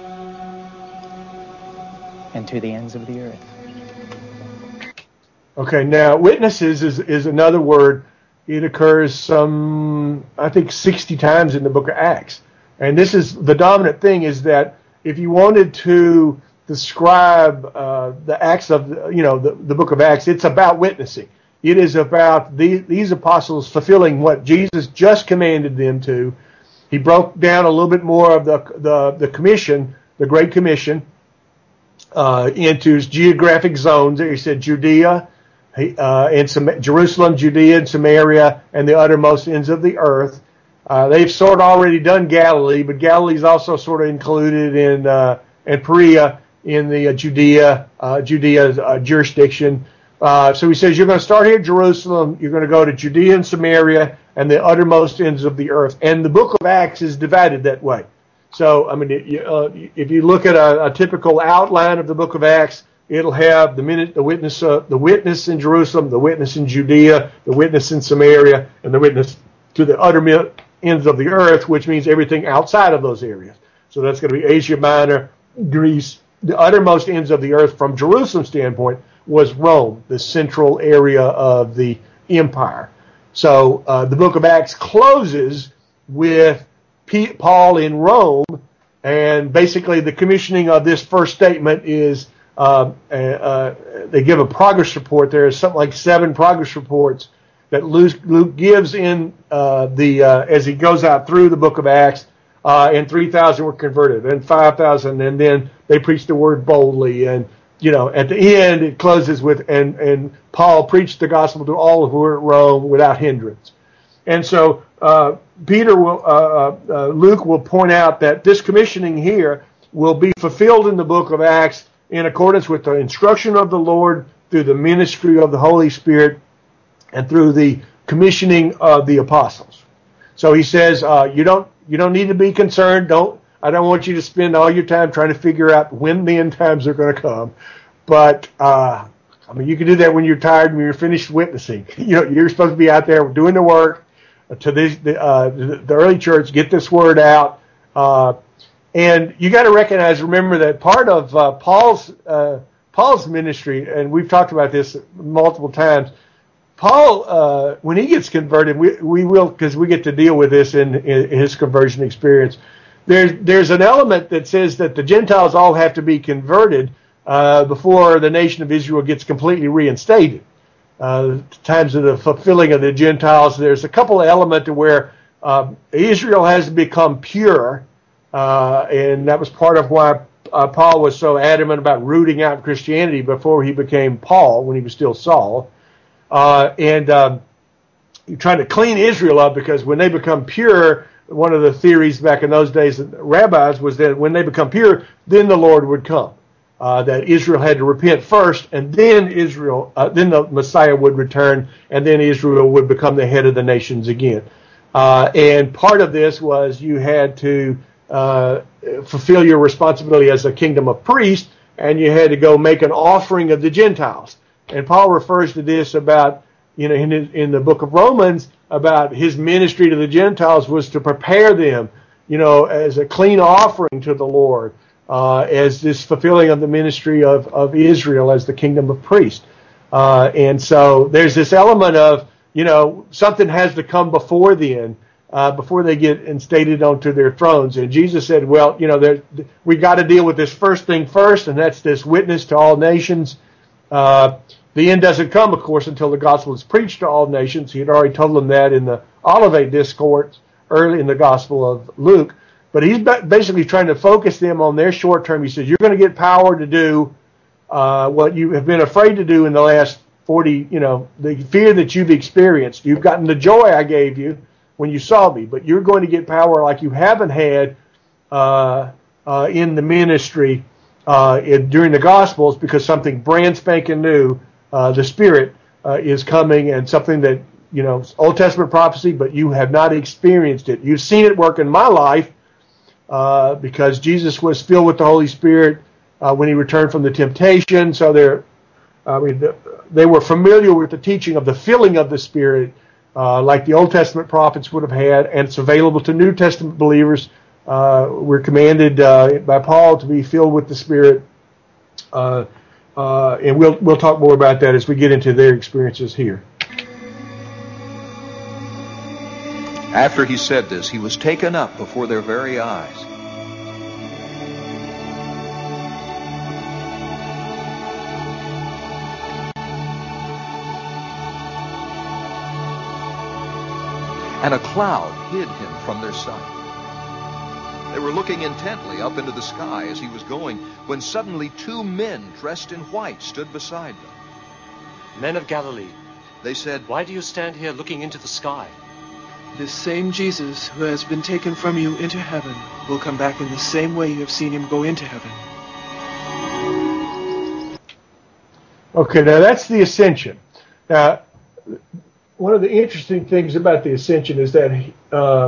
Speaker 8: and to the ends of the earth.
Speaker 3: Okay, now witnesses is, is another word. It occurs some, I think, sixty times in the book of Acts. And this is, the dominant thing is that if you wanted to describe uh, the Acts of, you know, the, the book of Acts, it's about witnessing. It is about the, these apostles fulfilling what Jesus just commanded them to. He broke down a little bit more of the the, the commission, the Great Commission, uh, into geographic zones. He said Judea, uh, and Sam- Jerusalem, Judea, and Samaria, and the uttermost ends of the earth. Uh, they've sort of already done Galilee, but Galilee is also sort of included in uh, and Perea in the uh, Judea uh, Judea uh, jurisdiction. Uh, so he says you're going to start here at Jerusalem, you're going to go to Judea and Samaria, and the uttermost ends of the earth. And the book of Acts is divided that way. So, I mean, uh, if you look at a, a typical outline of the book of Acts, it'll have the minute, the witness, uh, the witness in Jerusalem, the witness in Judea, the witness in Samaria, and the witness to the utter ends of the earth, which means everything outside of those areas. So that's going to be Asia Minor, Greece. The uttermost ends of the earth from Jerusalem's standpoint was Rome, the central area of the empire. So uh, the book of Acts closes with P- Paul in Rome, and basically the commissioning of this first statement is uh, uh, uh, they give a progress report. There is something like seven progress reports that Luke, Luke gives in uh, the uh, as he goes out through the book of Acts, uh, and three thousand were converted, and five thousand, and then they preached the word boldly, and you know, at the end, it closes with, and, and Paul preached the gospel to all who were at Rome without hindrance. And so uh, Peter will, uh, uh, Luke will point out that this commissioning here will be fulfilled in the book of Acts in accordance with the instruction of the Lord through the ministry of the Holy Spirit and through the commissioning of the apostles. So he says, uh, you don't you don't need to be concerned. Don't I don't want you to spend all your time trying to figure out when the end times are going to come. But, uh, I mean, you can do that when you're tired and when you're finished witnessing. You know, you're supposed to be out there doing the work to this, the, uh, the early church, get this word out. Uh, and you got to recognize, remember that part of uh, Paul's uh, Paul's ministry, and we've talked about this multiple times, Paul, uh, when he gets converted, we, we will, because we get to deal with this in, in his conversion experience. There's there's an element that says that the Gentiles all have to be converted uh, before the nation of Israel gets completely reinstated. Uh, times of the fulfilling of the Gentiles, there's a couple of elements where uh, Israel has to become pure, uh, and that was part of why uh, Paul was so adamant about rooting out Christianity before he became Paul, when he was still Saul. Uh, and um, you're trying to clean Israel up, because when they become pure, one of the theories back in those days, rabbis, was that when they become pure, then the Lord would come. Uh, that Israel had to repent first, and then Israel, uh, then the Messiah would return, and then Israel would become the head of the nations again. Uh, and part of this was you had to uh, fulfill your responsibility as a kingdom of priests, and you had to go make an offering of the Gentiles. And Paul refers to this about, you know, in, in the book of Romans, about his ministry to the Gentiles was to prepare them, you know, as a clean offering to the Lord, uh, as this fulfilling of the ministry of, of Israel as the kingdom of priests. Uh, and so there's this element of, you know, something has to come before then, uh, before they get instated onto their thrones. And Jesus said, well, you know, we got to deal with this first thing first, and that's this witness to all nations. Uh, The end doesn't come, of course, until the gospel is preached to all nations. He had already told them that in the Olivet Discourse early in the Gospel of Luke. But he's basically trying to focus them on their short term. He says, you're going to get power to do uh, what you have been afraid to do in the last forty, you know, the fear that you've experienced. You've gotten the joy I gave you when you saw me, but you're going to get power like you haven't had uh, uh, in the ministry uh, in, during the Gospels, because something brand spanking new, Uh, the Spirit uh, is coming, and something that, you know, Old Testament prophecy, but you have not experienced it. You've seen it work in my life uh, because Jesus was filled with the Holy Spirit uh, when he returned from the temptation. So they're, I mean, the, they were familiar with the teaching of the filling of the Spirit, uh, like the Old Testament prophets would have had, and it's available to New Testament believers. Uh, we're commanded uh, by Paul to be filled with the Spirit, uh, uh, and we'll we'll talk more about that as we get into their experiences here.
Speaker 7: After he said this, he was taken up before their very eyes. And a cloud hid him from their sight. They were looking intently up into the sky as he was going, when suddenly two men dressed in white stood beside them.
Speaker 10: Men of Galilee,
Speaker 7: they said,
Speaker 10: why do you stand here looking into the sky?
Speaker 11: This same Jesus who has been taken from you into heaven will come back in the same way you have seen him go into heaven.
Speaker 3: Okay, now that's the ascension. Now, one of the interesting things about the ascension is that uh,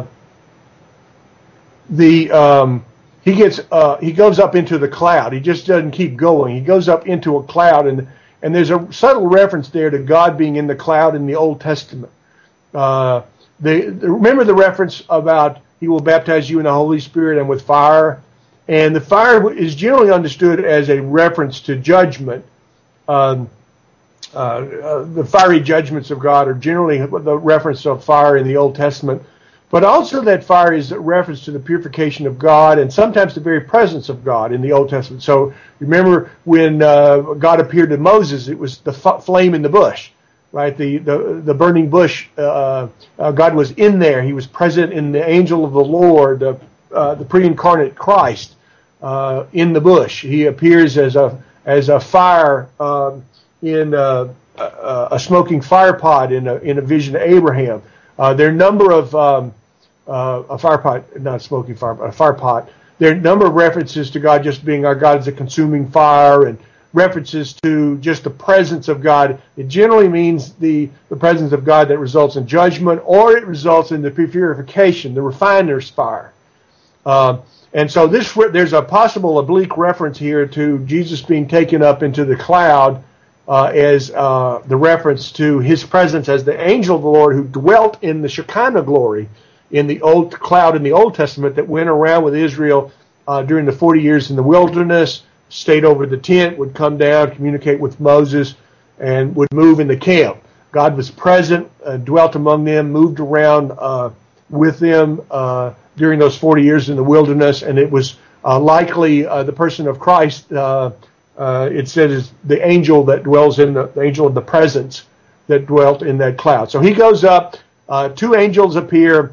Speaker 3: the um, he gets uh, he goes up into the cloud. He just doesn't keep going. He goes up into a cloud, and and there's a subtle reference there to God being in the cloud in the Old Testament. Uh, they, remember the reference about he will baptize you in the Holy Spirit and with fire, and the fire is generally understood as a reference to judgment. Um, Uh, uh, the fiery judgments of God are generally the reference of fire in the Old Testament, but also that fire is a reference to the purification of God and sometimes the very presence of God in the Old Testament. So remember when uh, God appeared to Moses, it was the f- flame in the bush, right? The the, the burning bush. Uh, uh, God was in there. He was present in the angel of the Lord, uh, uh, the pre-incarnate Christ uh, in the bush. He appears as a as a fire. Um, in uh, a, a smoking fire pot in a, in a vision of Abraham. Uh, there are a number of, um, uh, a fire pot, not a smoking fire, but a fire pot. There are a number of references to God just being our God as a consuming fire, and references to just the presence of God. It generally means the, the presence of God that results in judgment, or it results in the purification, the refiner's fire. Uh, and so this there's a possible oblique reference here to Jesus being taken up into the cloud, Uh, as uh, the reference to his presence as the angel of the Lord who dwelt in the Shekinah glory in the old cloud in the Old Testament that went around with Israel uh, during the forty years in the wilderness, stayed over the tent, would come down, communicate with Moses, and would move in the camp. God was present, uh, dwelt among them, moved around uh, with them uh, during those forty years in the wilderness, and it was uh, likely uh, the person of Christ. Uh, Uh, it says the angel that dwells in the, the angel of the presence that dwelt in that cloud. So he goes up. Uh, two angels appear,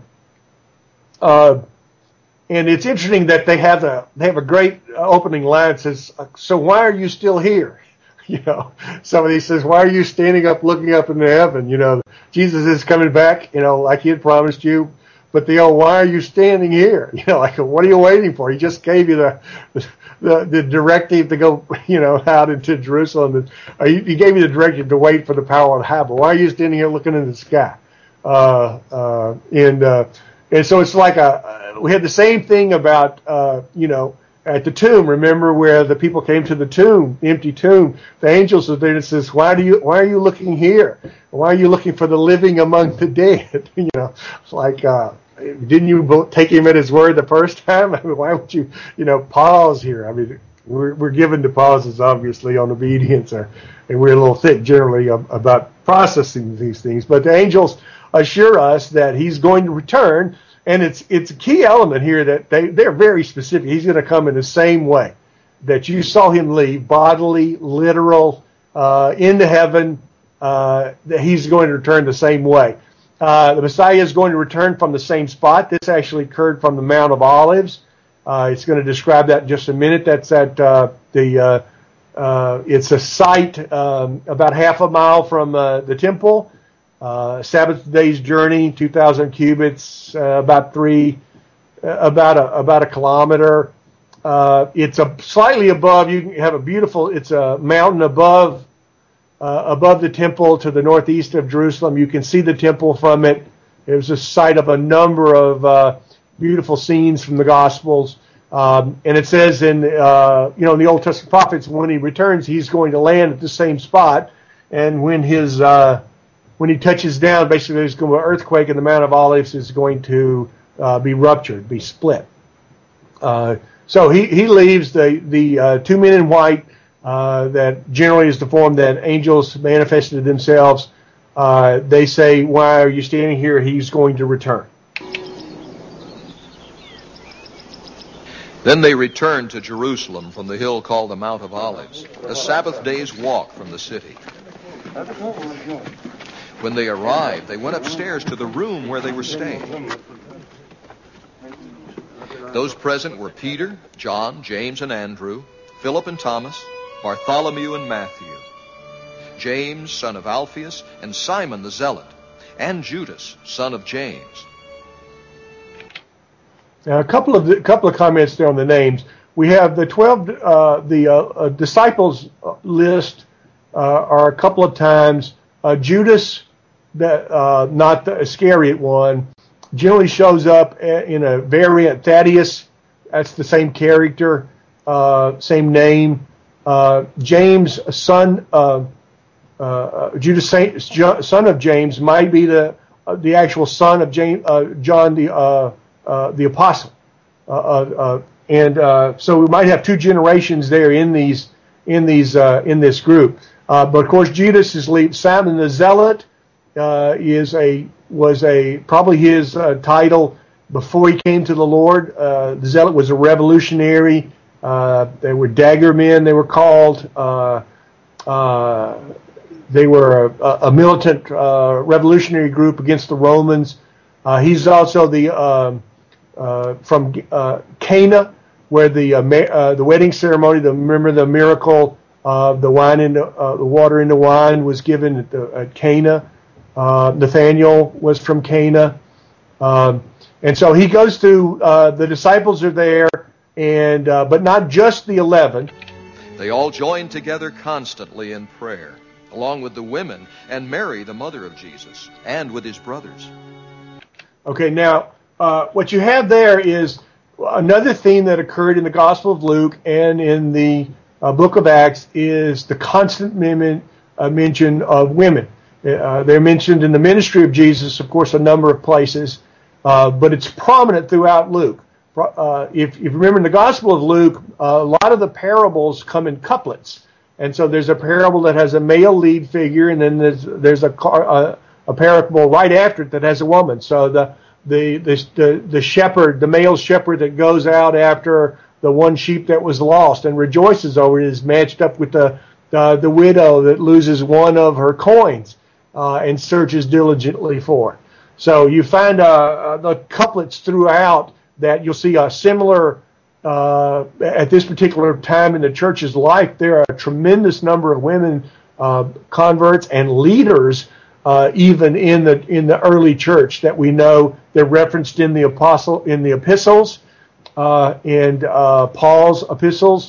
Speaker 3: uh, and it's interesting that they have a they have a great opening line that says, "So why are you still here?" You know, somebody says, "Why are you standing up, looking up into heaven?" You know, Jesus is coming back. You know, like he had promised you. But they go, "Why are you standing here?" You know, like, what are you waiting for? He just gave you the the, the directive to go, you know, out into Jerusalem. Or he, he gave you the directive to wait for the power of Habel. Why are you standing here looking in the sky? Uh, uh, and uh, and so it's like a uh, we had the same thing about uh, you know at the tomb. Remember where the people came to the tomb, the empty tomb. The angels are there and says, "Why do you? Why are you looking here? Why are you looking for the living among the dead?" You know, it's like. Uh, Didn't you take him at his word the first time? I mean, why would you, you know, pause here? I mean, we're, we're given to pauses, obviously, on obedience, or, and we're a little thick generally about processing these things. But the angels assure us that he's going to return, and it's it's a key element here that they, they're very specific. He's going to come in the same way that you saw him leave, bodily, literal, uh, into heaven, uh, that he's going to return the same way. Uh, the Messiah is going to return from the same spot. This actually occurred from the Mount of Olives. Uh, it's going to describe that in just a minute. That's at uh, the. Uh, uh, it's a site um, about half a mile from uh, the temple. Uh, Sabbath day's journey, two thousand cubits, uh, about three, uh, about a about a kilometer. Uh, it's a slightly above. You can have a beautiful. It's a mountain above. Uh, above the temple to the northeast of Jerusalem. You can see the temple from it. It was a site of a number of uh, beautiful scenes from the Gospels. Um, and it says in, uh, you know, in the Old Testament prophets, when he returns, he's going to land at the same spot. And when his uh, when he touches down, basically there's going to be an earthquake and the Mount of Olives is going to uh, be ruptured, be split. Uh, so he, he leaves the, the uh, two men in white, uh, that generally is the form that angels manifested themselves. Uh, they say, why are you standing here? He's going to return.
Speaker 7: Then they returned to Jerusalem from the hill called the Mount of Olives, a Sabbath day's walk from the city. When they arrived, they went upstairs to the room where they were staying. Those present were Peter, John, James, and Andrew, Philip and Thomas, Bartholomew and Matthew, James, son of Alphaeus, and Simon the Zealot, and Judas, son of James.
Speaker 3: Now, a couple of a couple of comments there on the names. We have the twelve, uh, the uh, uh, disciples list uh, are a couple of times. Uh, Judas, that uh, not the Iscariot one, generally shows up in a variant. Thaddeus, that's the same character, uh, same name. Uh, James, son, uh, uh, Judas, son of James, might be the uh, the actual son of James, uh, John the. Uh, Uh, the apostle, uh, uh, and uh, so we might have two generations there in these in these uh, in this group. Uh, but of course, Judas is lead. Simon the Zealot uh, is a was a probably his uh, title before he came to the Lord. Uh, the Zealot was a revolutionary. Uh, they were dagger men. They were called. Uh, uh, they were a, a militant uh, revolutionary group against the Romans. Uh, he's also the um, Uh, from uh, Cana, where the uh, ma- uh, the wedding ceremony. The, remember the miracle of uh, the wine into uh, the water into wine was given at, the, at Cana. Uh, Nathaniel was from Cana, um, and so he goes through. Uh, the disciples are there, and uh, but not just the eleven.
Speaker 7: They all joined together constantly in prayer, along with the women and Mary, the mother of Jesus, and with his brothers.
Speaker 3: Okay, now. Uh, what you have there is another theme that occurred in the Gospel of Luke and in the uh, book of Acts is the constant men- uh, mention of women. Uh, they're mentioned in the ministry of Jesus, of course, a number of places, uh, but it's prominent throughout Luke. Uh, if, if you remember in the Gospel of Luke, uh, a lot of the parables come in couplets. And so there's a parable that has a male lead figure, and then there's, there's a, car, a, a parable right after it that has a woman. So the The, the the shepherd, the male shepherd that goes out after the one sheep that was lost and rejoices over it is matched up with the the, the widow that loses one of her coins uh, and searches diligently for it. So you find uh, uh, the couplets throughout that you'll see a similar, uh, at this particular time in the church's life, there are a tremendous number of women uh, converts and leaders Uh, even in the in the early church that we know they're referenced in the apostle in the epistles uh, and uh, Paul's epistles.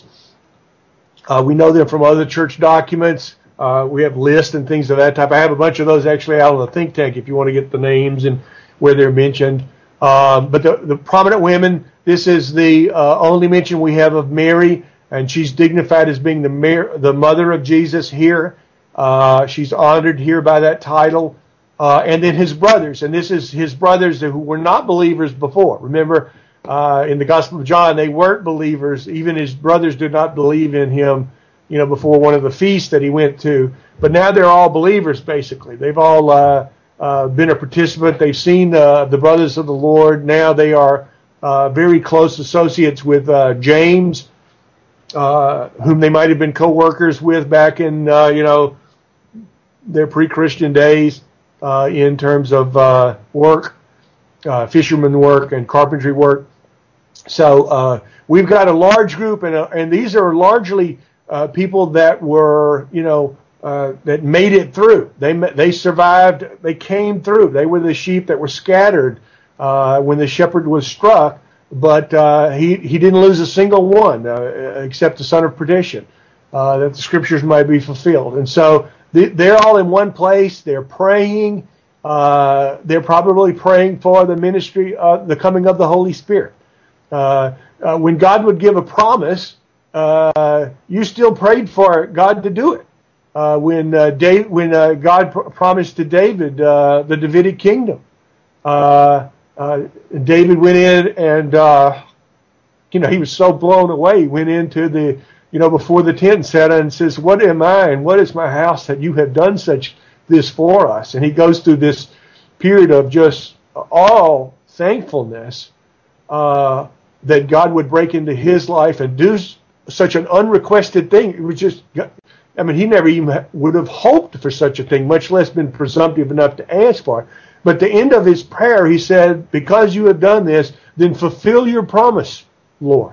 Speaker 3: Uh, we know them from other church documents. Uh, we have lists and things of that type. I have a bunch of those actually out on the think tank if you want to get the names and where they're mentioned. Um, but the, the prominent women. This is the uh, only mention we have of Mary, and she's dignified as being the Mar- the mother of Jesus here. Uh, she's honored here by that title. Uh, and then his brothers. And this is his brothers who were not believers before. Remember, uh, in the Gospel of John, they weren't believers. Even his brothers did not believe in him, you know, before one of the feasts that he went to. But now they're all believers, basically. They've all uh, uh, been a participant. They've seen uh, the brothers of the Lord. Now they are uh, very close associates with uh, James, uh, whom they might have been co-workers with back in, uh, you know, their pre-Christian days uh, in terms of uh, work, uh, fisherman work and carpentry work. So uh, we've got a large group, and uh, and these are largely uh, people that were, you know, uh, that made it through. They they survived. They came through. They were the sheep that were scattered uh, when the shepherd was struck, but uh, he he didn't lose a single one uh, except the son of perdition, uh, that the scriptures might be fulfilled. And so they're all in one place. They're praying. Uh, they're probably praying for the ministry, uh, the coming of the Holy Spirit. Uh, uh, when God would give a promise, uh, you still prayed for God to do it. uh, when uh, Dave, when uh, God pr- promised to David uh, the Davidic kingdom. Uh, uh, David went in and, uh, you know, he was so blown away. He went into the, you know, before the tent set and says, "What am I and what is my house that you have done such this for us?" And he goes through this period of just all thankfulness uh, that God would break into his life and do such an unrequested thing. It was just, I mean, he never even would have hoped for such a thing, much less been presumptive enough to ask for it. But at the end of his prayer, he said, "Because you have done this, then fulfill your promise, Lord.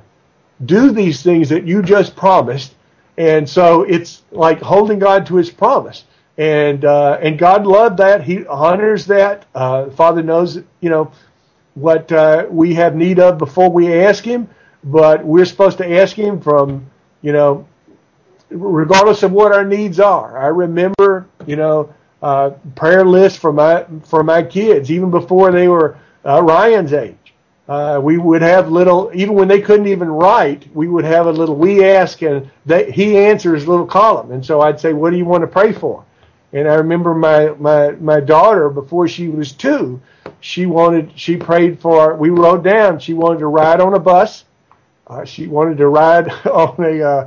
Speaker 3: Do these things that you just promised." And so it's like holding God to his promise. And uh, and God loved that. He honors that. Uh, Father knows, you know, what uh, we have need of before we ask him. But we're supposed to ask him from, you know, regardless of what our needs are. I remember, you know, uh, prayer lists for my for my kids, even before they were uh, Ryan's age. Uh, we would have little, even when they couldn't even write, we would have a little, we ask and they, he answers little column. And so I'd say, "What do you want to pray for?" And I remember my, my, my daughter, before she was two, she wanted, she prayed for, we wrote down, she wanted to ride on a bus. Uh, she wanted to ride on a uh,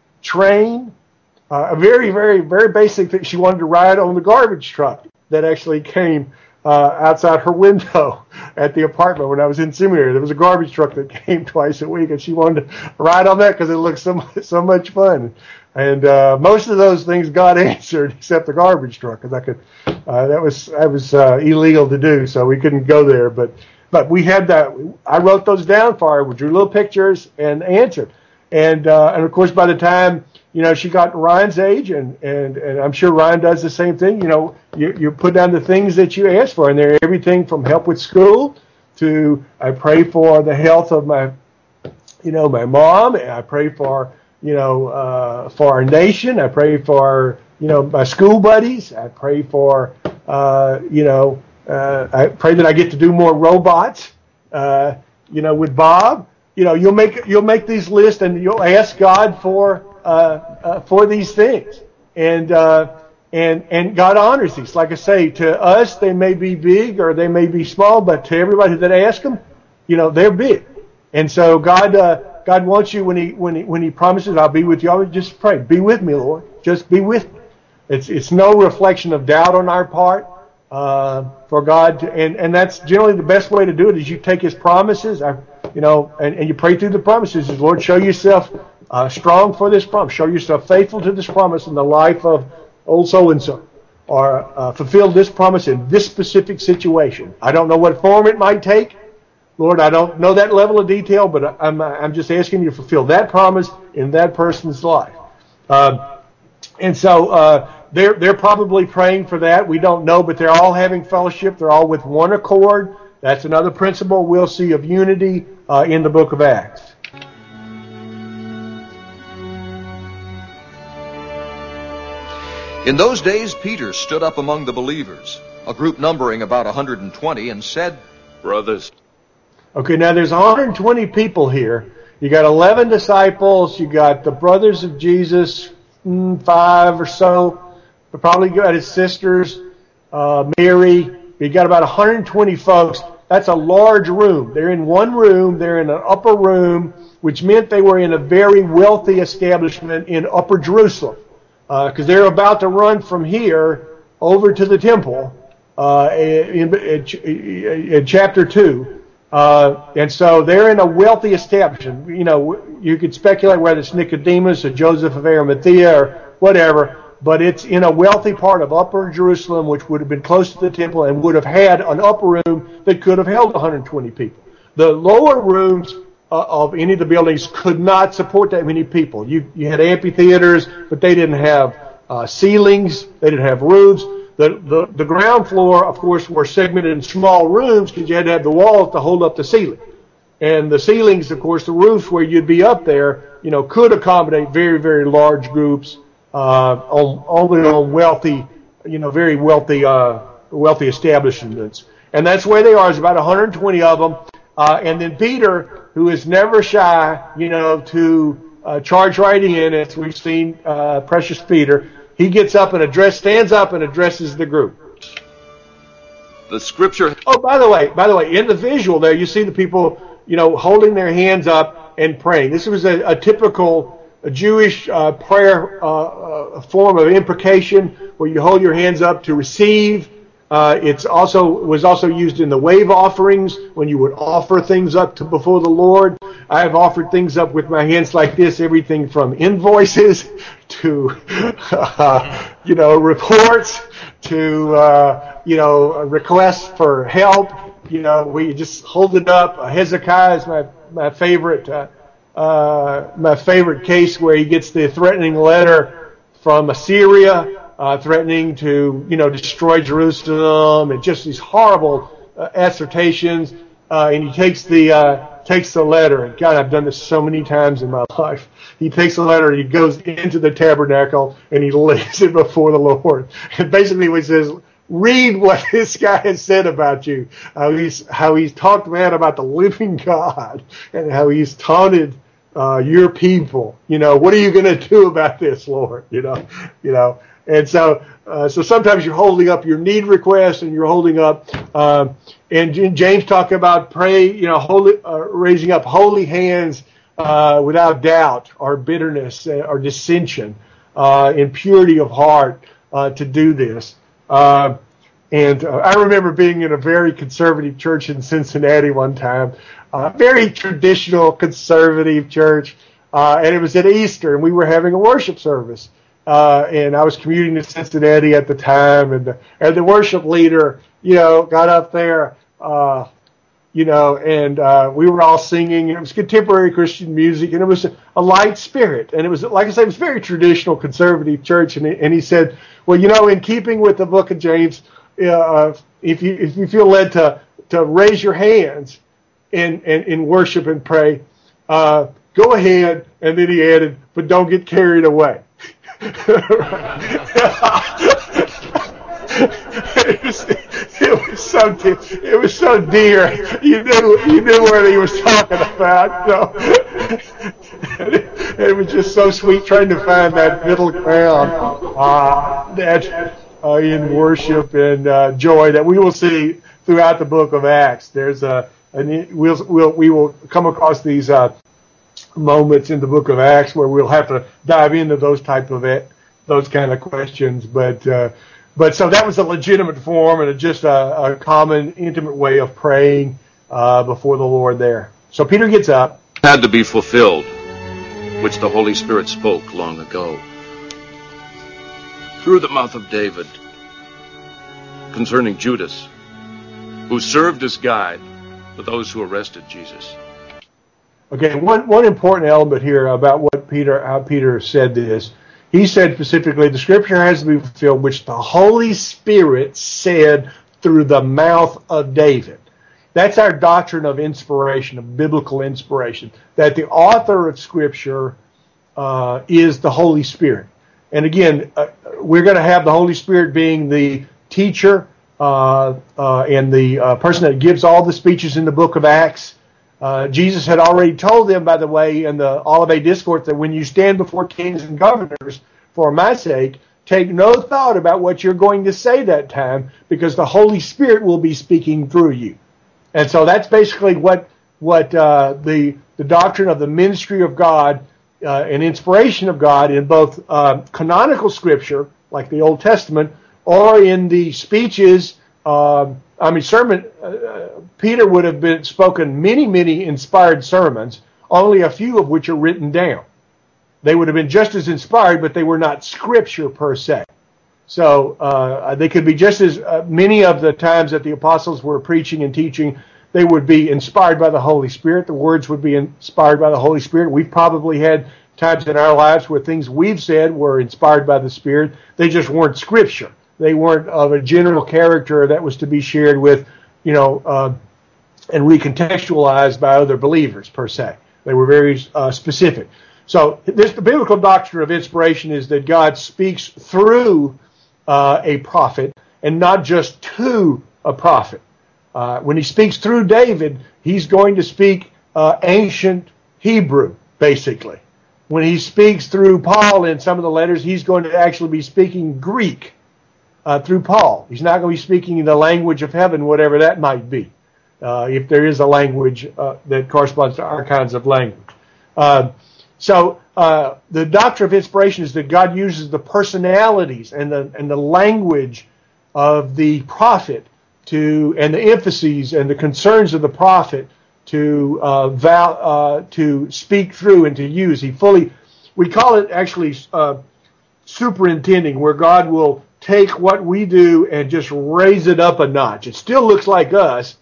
Speaker 3: train. Uh, a very, very, very basic thing. She wanted to ride on the garbage truck that actually came uh, outside her window at the apartment when I was in seminary. There was a garbage truck that came twice a week, and she wanted to ride on that because it looked so much, so much fun. And uh, most of those things God answered, except the garbage truck, because I could. Uh, that was that was uh, illegal to do, so we couldn't go there. But but we had that. I wrote those down for her. We drew little pictures and answered. And uh, and of course, by the time, you know, she got Ryan's age, and, and, and I'm sure Ryan does the same thing. You know, you, you put down the things that you ask for, and they're everything from help with school to I pray for the health of my, you know, my mom, and I pray for, you know, uh, for our nation. I pray for, you know, my school buddies. I pray for, uh, you know, uh, I pray that I get to do more robots, uh, you know, with Bob. You know, you'll make you'll make these lists and you'll ask God for uh, uh, for these things, and uh, and and God honors these. Like I say, to us they may be big or they may be small, but to everybody that asks them, you know, they're big. And so God uh, God wants you when he when he when he promises, "I'll be with you." Always just pray, "Be with me, Lord. Just be with me." It's it's no reflection of doubt on our part. Uh, for God, to, and, and that's generally the best way to do it is you take his promises, I, you know, and, and you pray through the promises. Is, "Lord, show yourself uh, strong for this promise. Show yourself faithful to this promise in the life of old so-and-so. Or uh, fulfill this promise in this specific situation. I don't know what form it might take. Lord, I don't know that level of detail, but I'm, I'm just asking you to fulfill that promise in that person's life." Uh, and so, uh, They're they're probably praying for that. We don't know, but they're all having fellowship. They're all with one accord. That's another principle we'll see of unity uh, in the book of Acts.
Speaker 7: In those days, Peter stood up among the believers, a group numbering about one hundred twenty, and said,
Speaker 9: "Brothers."
Speaker 3: Okay, now there's one hundred twenty people here. You got eleven disciples. You got the brothers of Jesus, five or so. But probably got his sisters, uh, Mary. You got about one hundred twenty folks. That's a large room. They're in one room. They're in an upper room, which meant they were in a very wealthy establishment in Upper Jerusalem, because uh, they're about to run from here over to the temple uh, in, in, in chapter two. Uh, and so they're in a wealthy establishment. You know, you could speculate whether it's Nicodemus or Joseph of Arimathea or whatever. But it's in a wealthy part of Upper Jerusalem, which would have been close to the temple and would have had an upper room that could have held one hundred twenty people. The lower rooms uh, of any of the buildings could not support that many people. You you had amphitheaters, but they didn't have uh, ceilings. They didn't have roofs. The, the the ground floor, of course, were segmented in small rooms because you had to have the walls to hold up the ceiling. And the ceilings, of course, the roofs where you'd be up there, you know, could accommodate very, very large groups. Uh, on, only on wealthy, you know, very wealthy, uh, wealthy establishments. And that's where they are. There's about one hundred twenty of them. Uh, and then Peter, who is never shy, you know, to uh, charge right in, as we've seen uh, precious Peter, he gets up and address, stands up and addresses the group.
Speaker 9: The scripture.
Speaker 3: Oh, by the way, by the way, in the visual there, you see the people, you know, holding their hands up and praying. This was a, a typical Jewish uh, prayer uh, uh, form of imprecation, where you hold your hands up to receive. Uh, it's also was also used in the wave offerings, when you would offer things up to before the Lord. I have offered things up with my hands like this, everything from invoices to, uh, you know, reports to, uh, you know, requests for help. You know, we just hold it up. Uh, Hezekiah is my my favorite uh, uh, my favorite case, where he gets the threatening letter from Assyria. Uh, threatening to, you know, destroy Jerusalem, and just these horrible uh, assertions. Uh, and he takes the uh, takes the letter. And God, I've done this so many times in my life. He takes the letter and he goes into the tabernacle and he lays it before the Lord. And basically, he says, "Read what this guy has said about you. How he's how he's talked bad about the living God, and how he's taunted uh, your people. You know, what are you going to do about this, Lord? You know, you know." And so, uh, so sometimes you're holding up your need requests, and you're holding up, um, and James talked about pray, you know, holy, uh, raising up holy hands uh, without doubt, or bitterness, uh, or dissension, uh, in purity of heart uh, to do this. Uh, and uh, I remember being in a very conservative church in Cincinnati one time, a very traditional conservative church, uh, and it was at Easter, and we were having a worship service. Uh, and I was commuting to Cincinnati at the time, and the, and the worship leader, you know, got up there, uh, you know, and uh, we were all singing. And it was contemporary Christian music, and it was a, a light spirit. And it was, like I said, it was very traditional conservative church. And he, and he said, well, you know, in keeping with the book of James, uh, if you if you feel led to to raise your hands in in, in worship and pray, uh, go ahead. And then he added, but don't get carried away. it, was, it was so it was so dear. You knew you knew what he was talking about. So it, it was just so sweet trying to find that middle ground uh, that uh, in worship and uh, joy that we will see throughout the book of Acts. There's a and we'll we'll we will come across these. Uh, moments in the book of Acts where we'll have to dive into those type of it, those kind of questions. But uh, but so that was a legitimate form and a, just a, a common, intimate way of praying uh, before the Lord there. So Peter gets up.
Speaker 9: Had to be fulfilled, which the Holy Spirit spoke long ago through the mouth of David concerning Judas, who served as guide for those who arrested Jesus.
Speaker 3: Okay, one one important element here about what Peter, how Peter said this. He said specifically, the scripture has to be fulfilled, which the Holy Spirit said through the mouth of David. That's our doctrine of inspiration, of biblical inspiration, that the author of scripture uh, is the Holy Spirit. And again, uh, we're going to have the Holy Spirit being the teacher uh, uh, and the uh, person that gives all the speeches in the book of Acts. Uh, Jesus had already told them, by the way, in the Olivet Discourse, that when you stand before kings and governors for my sake, take no thought about what you're going to say that time, because the Holy Spirit will be speaking through you. And so that's basically what what uh, the the doctrine of the ministry of God uh, and inspiration of God in both uh, canonical Scripture, like the Old Testament, or in the speeches. Uh, I mean, sermon. Uh, Peter would have been spoken many, many inspired sermons, only a few of which are written down. They would have been just as inspired, but they were not Scripture per se. So uh, they could be just as uh, many of the times that the apostles were preaching and teaching, they would be inspired by the Holy Spirit. The words would be inspired by the Holy Spirit. We've probably had times in our lives where things we've said were inspired by the Spirit. They just weren't Scripture. They weren't of a general character that was to be shared with, you know, uh, and recontextualized by other believers per se. They were very uh, specific. So this, the biblical doctrine of inspiration is that God speaks through uh, a prophet and not just to a prophet. Uh, when he speaks through David, he's going to speak uh, ancient Hebrew, basically. when he speaks through Paul in some of the letters, he's going to actually be speaking Greek uh, through Paul. He's not going to be speaking in the language of heaven, whatever that might be, uh, if there is a language uh, that corresponds to our kinds of language. Uh, so uh, the doctrine of inspiration is that God uses the personalities and the and the language of the prophet to, and the emphases and the concerns of the prophet to uh, vow, uh, to speak through and to use. He fully, we call it actually uh, superintending, where God will take what we do and just raise it up a notch. It still looks like us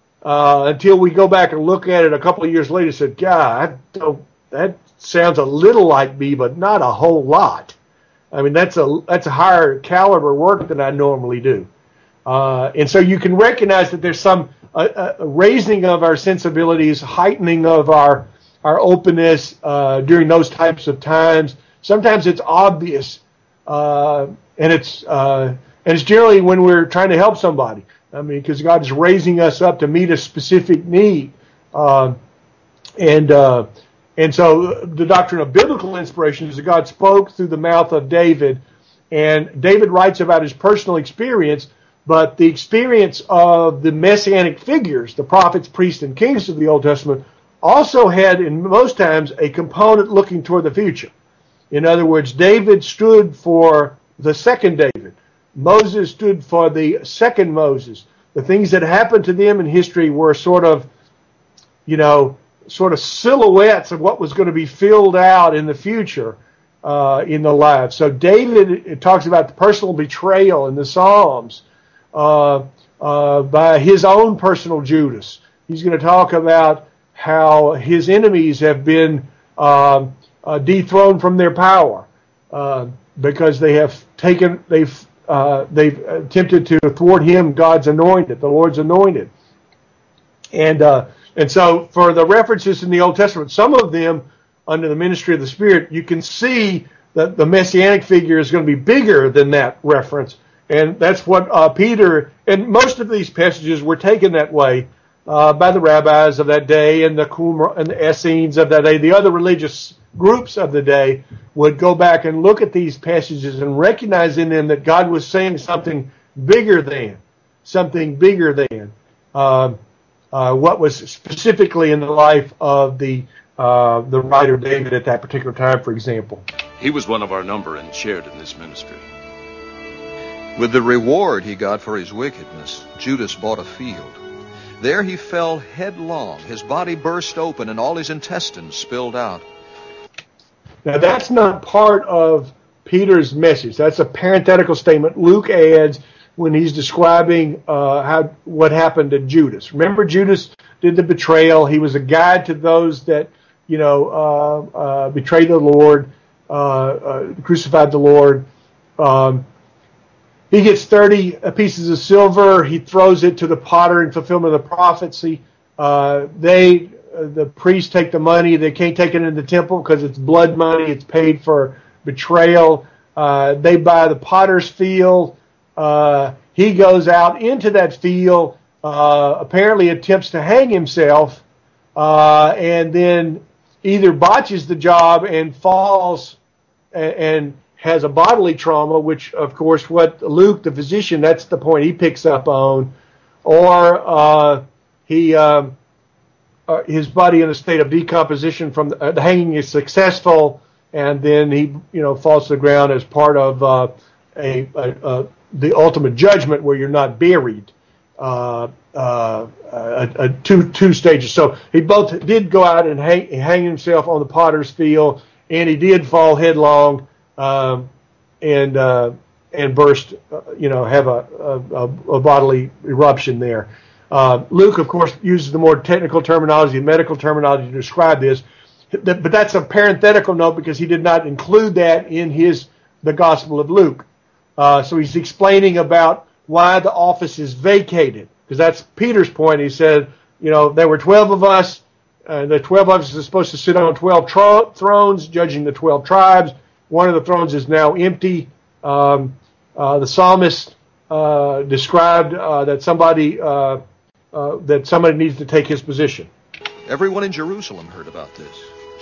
Speaker 3: uh, until we go back and look at it a couple of years later and say, God, I don't, that sounds a little like me, but not a whole lot. I mean, that's a that's a higher caliber work than I normally do. Uh, and so you can recognize that there's some uh, uh, raising of our sensibilities, heightening of our our openness uh, during those types of times. Sometimes it's obvious, uh, and it's uh, and it's generally when we're trying to help somebody. I mean, because God is raising us up to meet a specific need, uh, and uh, and so the doctrine of biblical inspiration is that God spoke through the mouth of David, and David writes about his personal experience. But the experience of the messianic figures, the prophets, priests, and kings of the Old Testament, also had, in most times, a component looking toward the future. In other words, David stood for the second David. Moses stood for the second Moses. The things that happened to them in history were sort of, you know, sort of silhouettes of what was going to be filled out in the future uh, in the lives. So David, it talks about the personal betrayal in the Psalms. Uh, uh, by his own personal Judas. He's going to talk about how his enemies have been uh, uh, dethroned from their power uh, because they have taken, they've uh, they've attempted to thwart him, God's anointed, the Lord's anointed. And uh, and so for the references in the Old Testament, some of them under the ministry of the Spirit, you can see that the messianic figure is going to be bigger than that reference. And that's what uh, Peter, and most of these passages were taken that way uh, by the rabbis of that day and the Qumran and the Essenes of that day. The other religious groups of the day would go back and look at these passages and recognize in them that God was saying something bigger than, something bigger than uh, uh, what was specifically in the life of the uh, the writer David at that particular time, for example.
Speaker 9: He was one of our number and shared in this ministry.
Speaker 7: With the reward he got for his wickedness, Judas bought a field. There he fell headlong. His body burst open and all his intestines spilled out.
Speaker 3: Now that's not part of Peter's message. That's a parenthetical statement Luke adds when he's describing uh, how what happened to Judas. Remember, Judas did the betrayal. He was a guide to those that, you know, uh, uh, betrayed the Lord, uh, uh, crucified the Lord. Um, He gets thirty pieces of silver. He throws it to the potter in fulfillment of the prophecy. Uh, they, uh, the priests take the money. They can't take it in the temple because it's blood money. It's paid for betrayal. Uh, they buy the potter's field. Uh, he goes out into that field, uh, apparently attempts to hang himself, uh, and then either botches the job and falls and, and has a bodily trauma, which, of course, what Luke, the physician, that's the point he picks up on, or uh, he um, uh, his body in a state of decomposition from the, uh, the hanging is successful, and then he, you know, falls to the ground as part of uh, a, a, a the ultimate judgment where you're not buried. Uh, uh, a, a two two stages. So he both did go out and hang, hang himself on the potter's field, and he did fall headlong. Um, and uh, and burst, uh, you know, have a, a, a bodily eruption there. Uh, Luke, of course, uses the more technical terminology, medical terminology to describe this, but that's a parenthetical note because he did not include that in his the Gospel of Luke. Uh, so he's explaining about why the office is vacated, because that's Peter's point. He said, you know, there were twelve of us. Uh, the twelve of us are supposed to sit on twelve tro- thrones, judging the twelve tribes. One of the thrones is now empty. Um, uh, the psalmist uh, described uh, that somebody uh, uh, that somebody needs to take his position.
Speaker 7: Everyone in Jerusalem heard about this.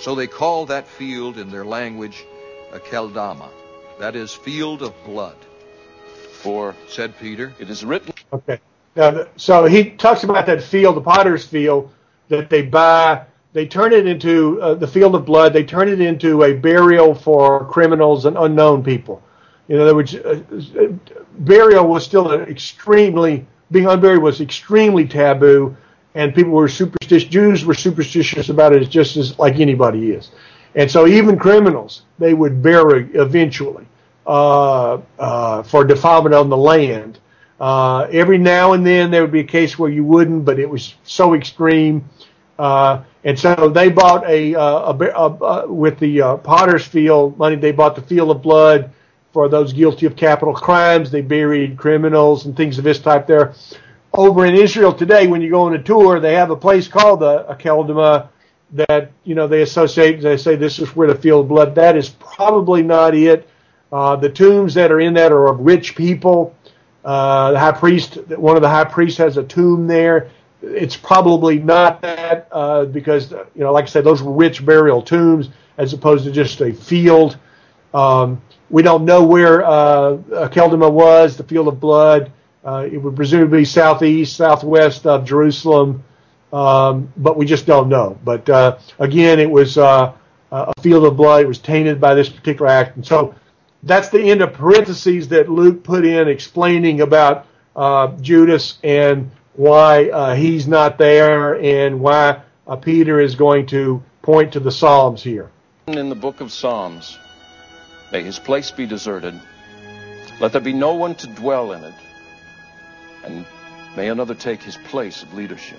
Speaker 7: So they call that field in their language Akeldama. That is, field of blood. For, said Peter, it is written.
Speaker 3: Okay. Now, so he talks about that field, the potter's field, that they buy. They turn it into uh, the field of blood. They turn it into a burial for criminals and unknown people. In other words, uh, burial was still an extremely, being unburied was extremely taboo, and people were superstitious. Jews were superstitious about it just as like anybody is. And so even criminals, they would bury eventually uh, uh, for defilement on the land. Uh, every now and then there would be a case where you wouldn't, but it was so extreme. Uh, and so they bought a, uh, a, a, a with the uh, potter's field money, they bought the field of blood for those guilty of capital crimes. They buried criminals and things of this type there. Over in Israel today, when you go on a tour, they have a place called the Akeldama that, you know, they associate, they say this is where the field of blood. That is probably not it. Uh, the tombs that are in that are of rich people. Uh, the high priest, one of the high priests has a tomb there. It's probably not that uh, because, you know, like I said, those were rich burial tombs as opposed to just a field. Um, we don't know where uh, Akeldama was, the field of blood. Uh, it would presumably be southeast, southwest of Jerusalem, um, but we just don't know. But uh, again, it was uh, a field of blood. It was tainted by this particular act. And so that's the end of parentheses that Luke put in explaining about uh, Judas and why uh, he's not there and why uh, Peter is going to point to the Psalms here.
Speaker 9: In the book of Psalms, may his place be deserted. Let there be no one to dwell in it. And may another take his place of leadership.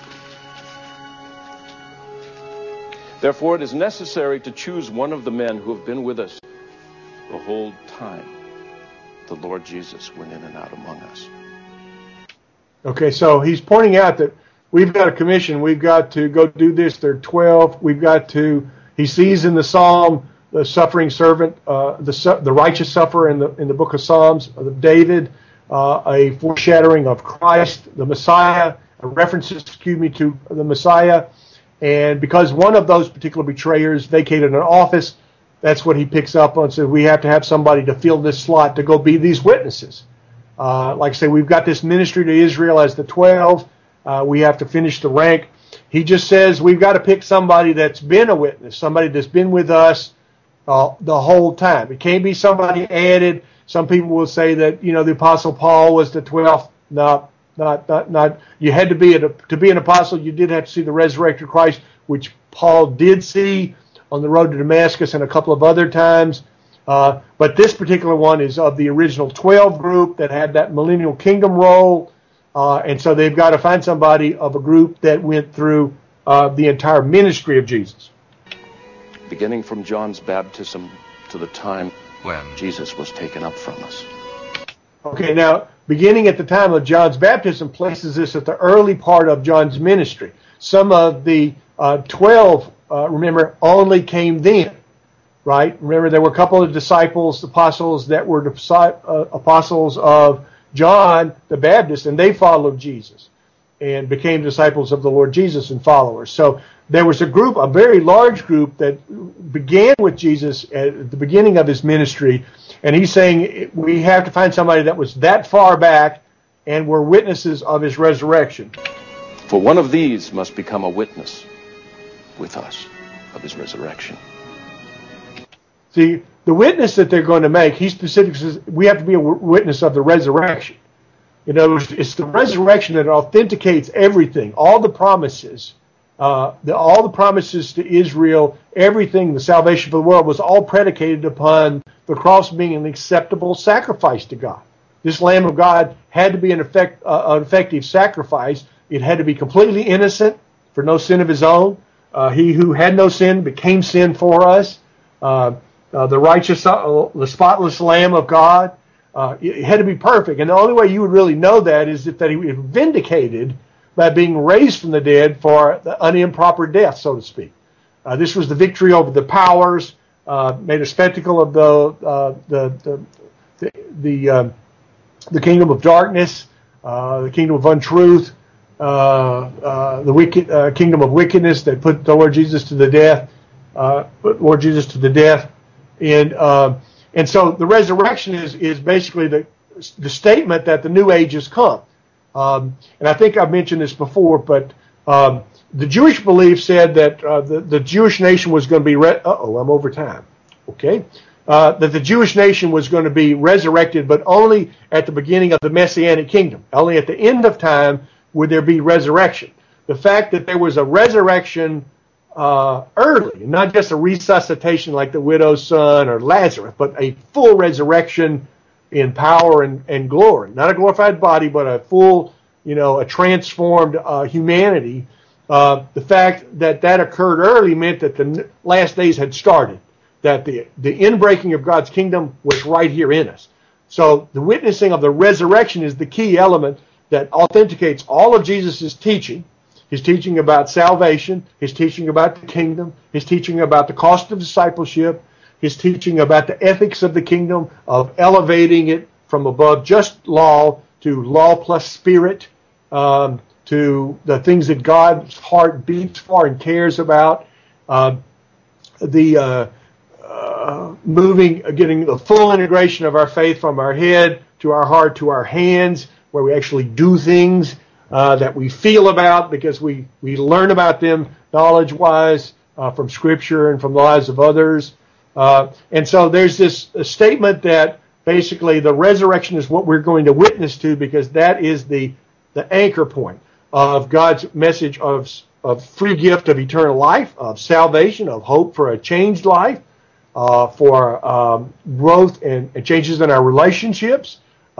Speaker 9: Therefore, it is necessary to choose one of the men who have been with us the whole time the Lord Jesus went in and out among us.
Speaker 3: Okay, so he's pointing out that we've got a commission. We've got to go do this. There are twelve. We've got to, he sees in the Psalm the suffering servant, uh, the the righteous sufferer in the in the book of Psalms of David, uh, a foreshadowing of Christ, the Messiah, a references, excuse me, to the Messiah. And because one of those particular betrayers vacated an office, that's what he picks up on. So we have to have somebody to fill this slot to go be these witnesses. Uh, like I say, we've got this ministry to Israel as the twelve. Uh, we have to finish the rank. He just says we've got to pick somebody that's been a witness, somebody that's been with us uh, the whole time. It can't be somebody added. Some people will say that, you know, the Apostle Paul was the twelfth. No, not, not, not. You had to be a, to be an apostle. You did have to see the resurrected Christ, which Paul did see on the road to Damascus and a couple of other times. Uh, but this particular one is of the original twelve group that had that millennial kingdom role. Uh, and so they've got to find somebody of a group that went through uh, the entire ministry of Jesus.
Speaker 9: Beginning from John's baptism to the time when Jesus was taken up from us.
Speaker 3: Okay, now, beginning at the time of John's baptism places this at the early part of John's ministry. Some of the uh, twelve, uh, remember, only came then. Right? Remember, there were a couple of disciples, apostles, that were uh, apostles of John the Baptist, and they followed Jesus and became disciples of the Lord Jesus and followers. So there was a group, a very large group, that began with Jesus at the beginning of his ministry, and he's saying we have to find somebody that was that far back and were witnesses of his resurrection.
Speaker 9: For one of these must become a witness with us of his resurrection.
Speaker 3: See, the witness that they're going to make, he specifically says we have to be a witness of the resurrection. In other words, it's the resurrection that authenticates everything, all the promises, uh, the, all the promises to Israel, everything, the salvation for the world was all predicated upon the cross being an acceptable sacrifice to God. This Lamb of God had to be an, effect, uh, an effective sacrifice. It had to be completely innocent, for no sin of his own. Uh, he who had no sin became sin for us. Uh, Uh, the righteous, uh, the spotless Lamb of God. Uh, it had to be perfect. And the only way you would really know that is if that he was vindicated by being raised from the dead for the unimproper death, so to speak. Uh, this was the victory over the powers, uh, made a spectacle of the uh, the the the, the, um, the kingdom of darkness, uh, the kingdom of untruth, uh, uh, the wicked uh, kingdom of wickedness that put the Lord Jesus to the death. uh, put Lord Jesus to the death. And uh, and so the resurrection is is basically the the statement that the new age has come. Um, and I think I've mentioned this before, but um, the Jewish belief said that uh, the, the Jewish nation was going to be, re- uh-oh, I'm over time, okay, uh, that the Jewish nation was going to be resurrected, but only at the beginning of the Messianic kingdom. Only at the end of time would there be resurrection. The fact that there was a resurrection uh, early, not just a resuscitation like the widow's son or Lazarus, but a full resurrection in power and, and glory. Not a glorified body, but a full, you know, a transformed uh, humanity. Uh, the fact that that occurred early meant that the last days had started, that the, the inbreaking of God's kingdom was right here in us. So the witnessing of the resurrection is the key element that authenticates all of Jesus' teaching. His teaching about salvation, his teaching about the kingdom, his teaching about the cost of discipleship, his teaching about the ethics of the kingdom, of elevating it from above just law to law plus spirit, um, to the things that God's heart beats for and cares about, uh, the uh, uh, moving, getting the full integration of our faith from our head to our heart to our hands, where we actually do things uh, that we feel about because we, we learn about them knowledge-wise uh, from Scripture and from the lives of others. Uh, and so there's this a statement that basically the resurrection is what we're going to witness to, because that is the the anchor point of God's message of of free gift of eternal life, of salvation, of hope for a changed life, uh, for um, growth and, and changes in our relationships,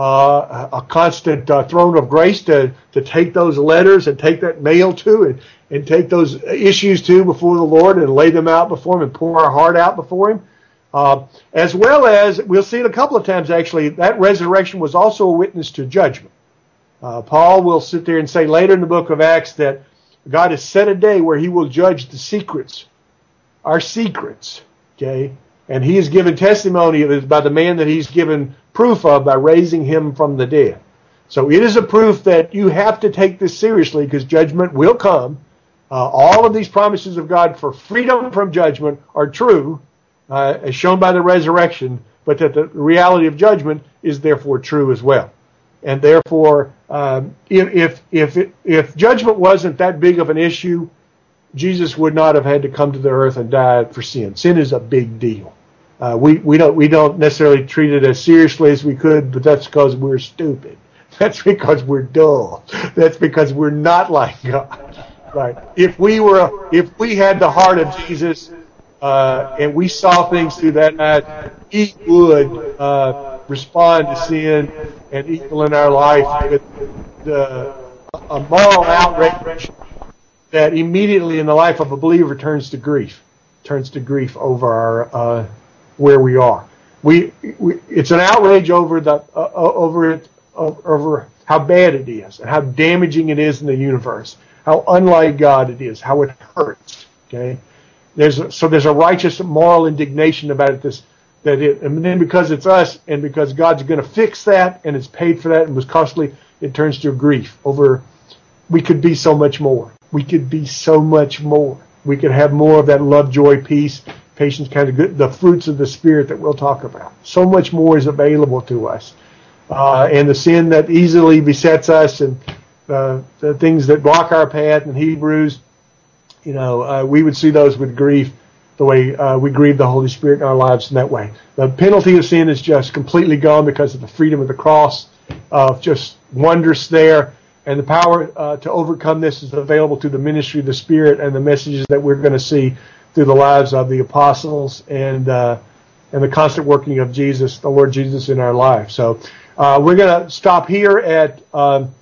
Speaker 3: uh, a constant uh, throne of grace to to take those letters and take that mail to and, and take those issues to before the Lord and lay them out before Him and pour our heart out before Him. Uh, as well as, we'll see it a couple of times actually, that resurrection was also a witness to judgment. Uh, Paul will sit there and say later in the book of Acts that God has set a day where He will judge the secrets, our secrets, okay? And He has given testimony of it by the man that He's given proof of by raising him from the dead. So it is a proof that you have to take this seriously, because judgment will come. Uh, all of these promises of God for freedom from judgment are true, uh, as shown by the resurrection, but that the reality of judgment is therefore true as well. And therefore, um, if if if, it, if judgment wasn't that big of an issue, Jesus would not have had to come to the earth and die for sin. Sin is a big deal. Uh, we we don't we don't necessarily treat it as seriously as we could, but that's because we're stupid. That's because we're dull. That's because we're not like God. Right? If we were, if we had the heart of Jesus, uh, and we saw things through that eyes, He would uh, respond to sin and evil in our life with the, a moral outrage that immediately in the life of a believer turns to grief, turns to grief over our uh, where we are. We, we it's an outrage over the uh, over it over how bad it is and how damaging it is in the universe, how unlike God it is, how it hurts. Okay, there's a, so there's a righteous moral indignation about it. This that it, and then because it's us and because God's going to fix that and it's paid for that and was costly, it turns to grief over. We could be so much more. We could be so much more. We could have more of that love, joy, peace, patience, kind of good, the fruits of the Spirit that we'll talk about. So much more is available to us. Uh, and the sin that easily besets us and uh, the things that block our path in Hebrews, you know, uh, we would see those with grief the way uh, we grieve the Holy Spirit in our lives in that way. The penalty of sin is just completely gone because of the freedom of the cross, uh, just wondrous there. And the power uh, to overcome this is available through the ministry of the Spirit and the messages that we're going to see through the lives of the apostles and uh, and the constant working of Jesus, the Lord Jesus, in our life. So uh, we're going to stop here at um,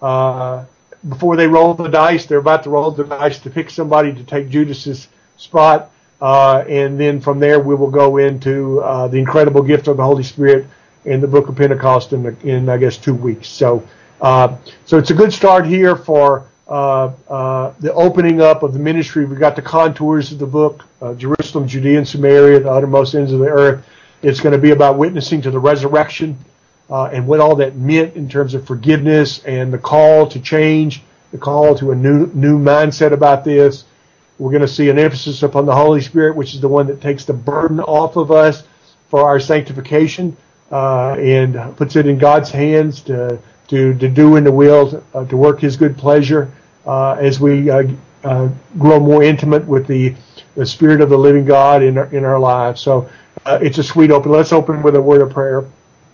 Speaker 3: uh, before they roll the dice. They're about to roll the dice to pick somebody to take Judas's spot, uh, and then from there we will go into uh, the incredible gift of the Holy Spirit in the Book of Pentecost in, in I guess two weeks. So. Uh, so it's a good start here for uh, uh, the opening up of the ministry. We've got the contours of the book, uh, Jerusalem, Judea, and Samaria, the uttermost ends of the earth. It's going to be about witnessing to the resurrection uh, and what all that meant in terms of forgiveness and the call to change, the call to a new new mindset about this. We're going to see an emphasis upon the Holy Spirit, which is the one that takes the burden off of us for our sanctification uh, and puts it in God's hands to to, to do in the will, uh, to work His good pleasure uh, as we uh, uh, grow more intimate with the, the Spirit of the living God in our, in our lives. So uh, it's a sweet open. Let's open with a word of prayer.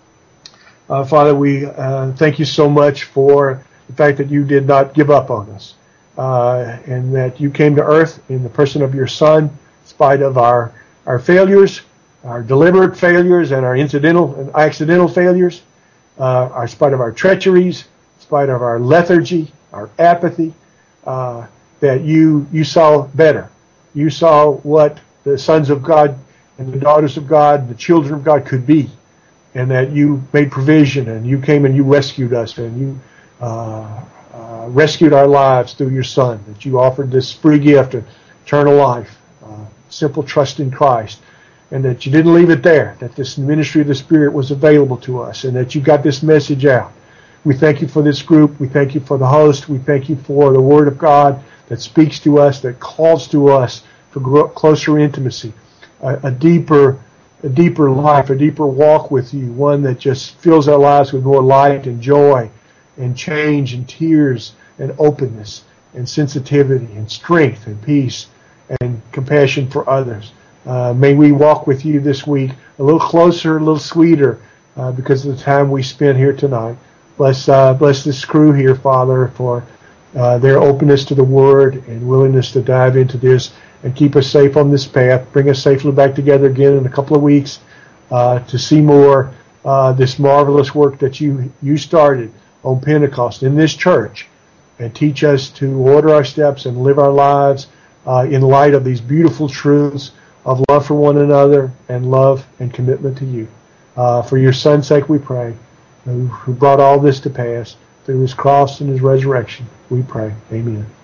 Speaker 3: Uh, Father, we uh, thank you so much for the fact that you did not give up on us. Uh, and that you came to earth in the person of your Son, in spite of our, our failures, our deliberate failures, and our incidental and accidental failures, uh, in spite of our treacheries, in spite of our lethargy, our apathy, uh, that you you saw better. You saw what the sons of God and the daughters of God, the children of God could be, and that you made provision, and you came and you rescued us, and you uh, Uh, rescued our lives through your Son, that you offered this free gift of eternal life, uh, simple trust in Christ, and that you didn't leave it there, that this ministry of the Spirit was available to us, and that you got this message out. We thank you for this group. We thank you for the host. We thank you for the Word of God that speaks to us, that calls to us for gro- closer intimacy, a, a deeper a deeper life, a deeper walk with you, one that just fills our lives with more light and joy and change and tears and openness and sensitivity and strength and peace and compassion for others. Uh, may we walk with you this week a little closer, a little sweeter uh, because of the time we spent here tonight. Bless, uh, bless this crew here, Father, for uh, their openness to the Word and willingness to dive into this and keep us safe on this path. Bring us safely back together again in a couple of weeks uh, to see more uh, this marvelous work that you you started on Pentecost in this church, and teach us to order our steps and live our lives uh, in light of these beautiful truths of love for one another and love and commitment to you. Uh, for your Son's sake we pray, who, who brought all this to pass through his cross and his resurrection. We pray. Amen.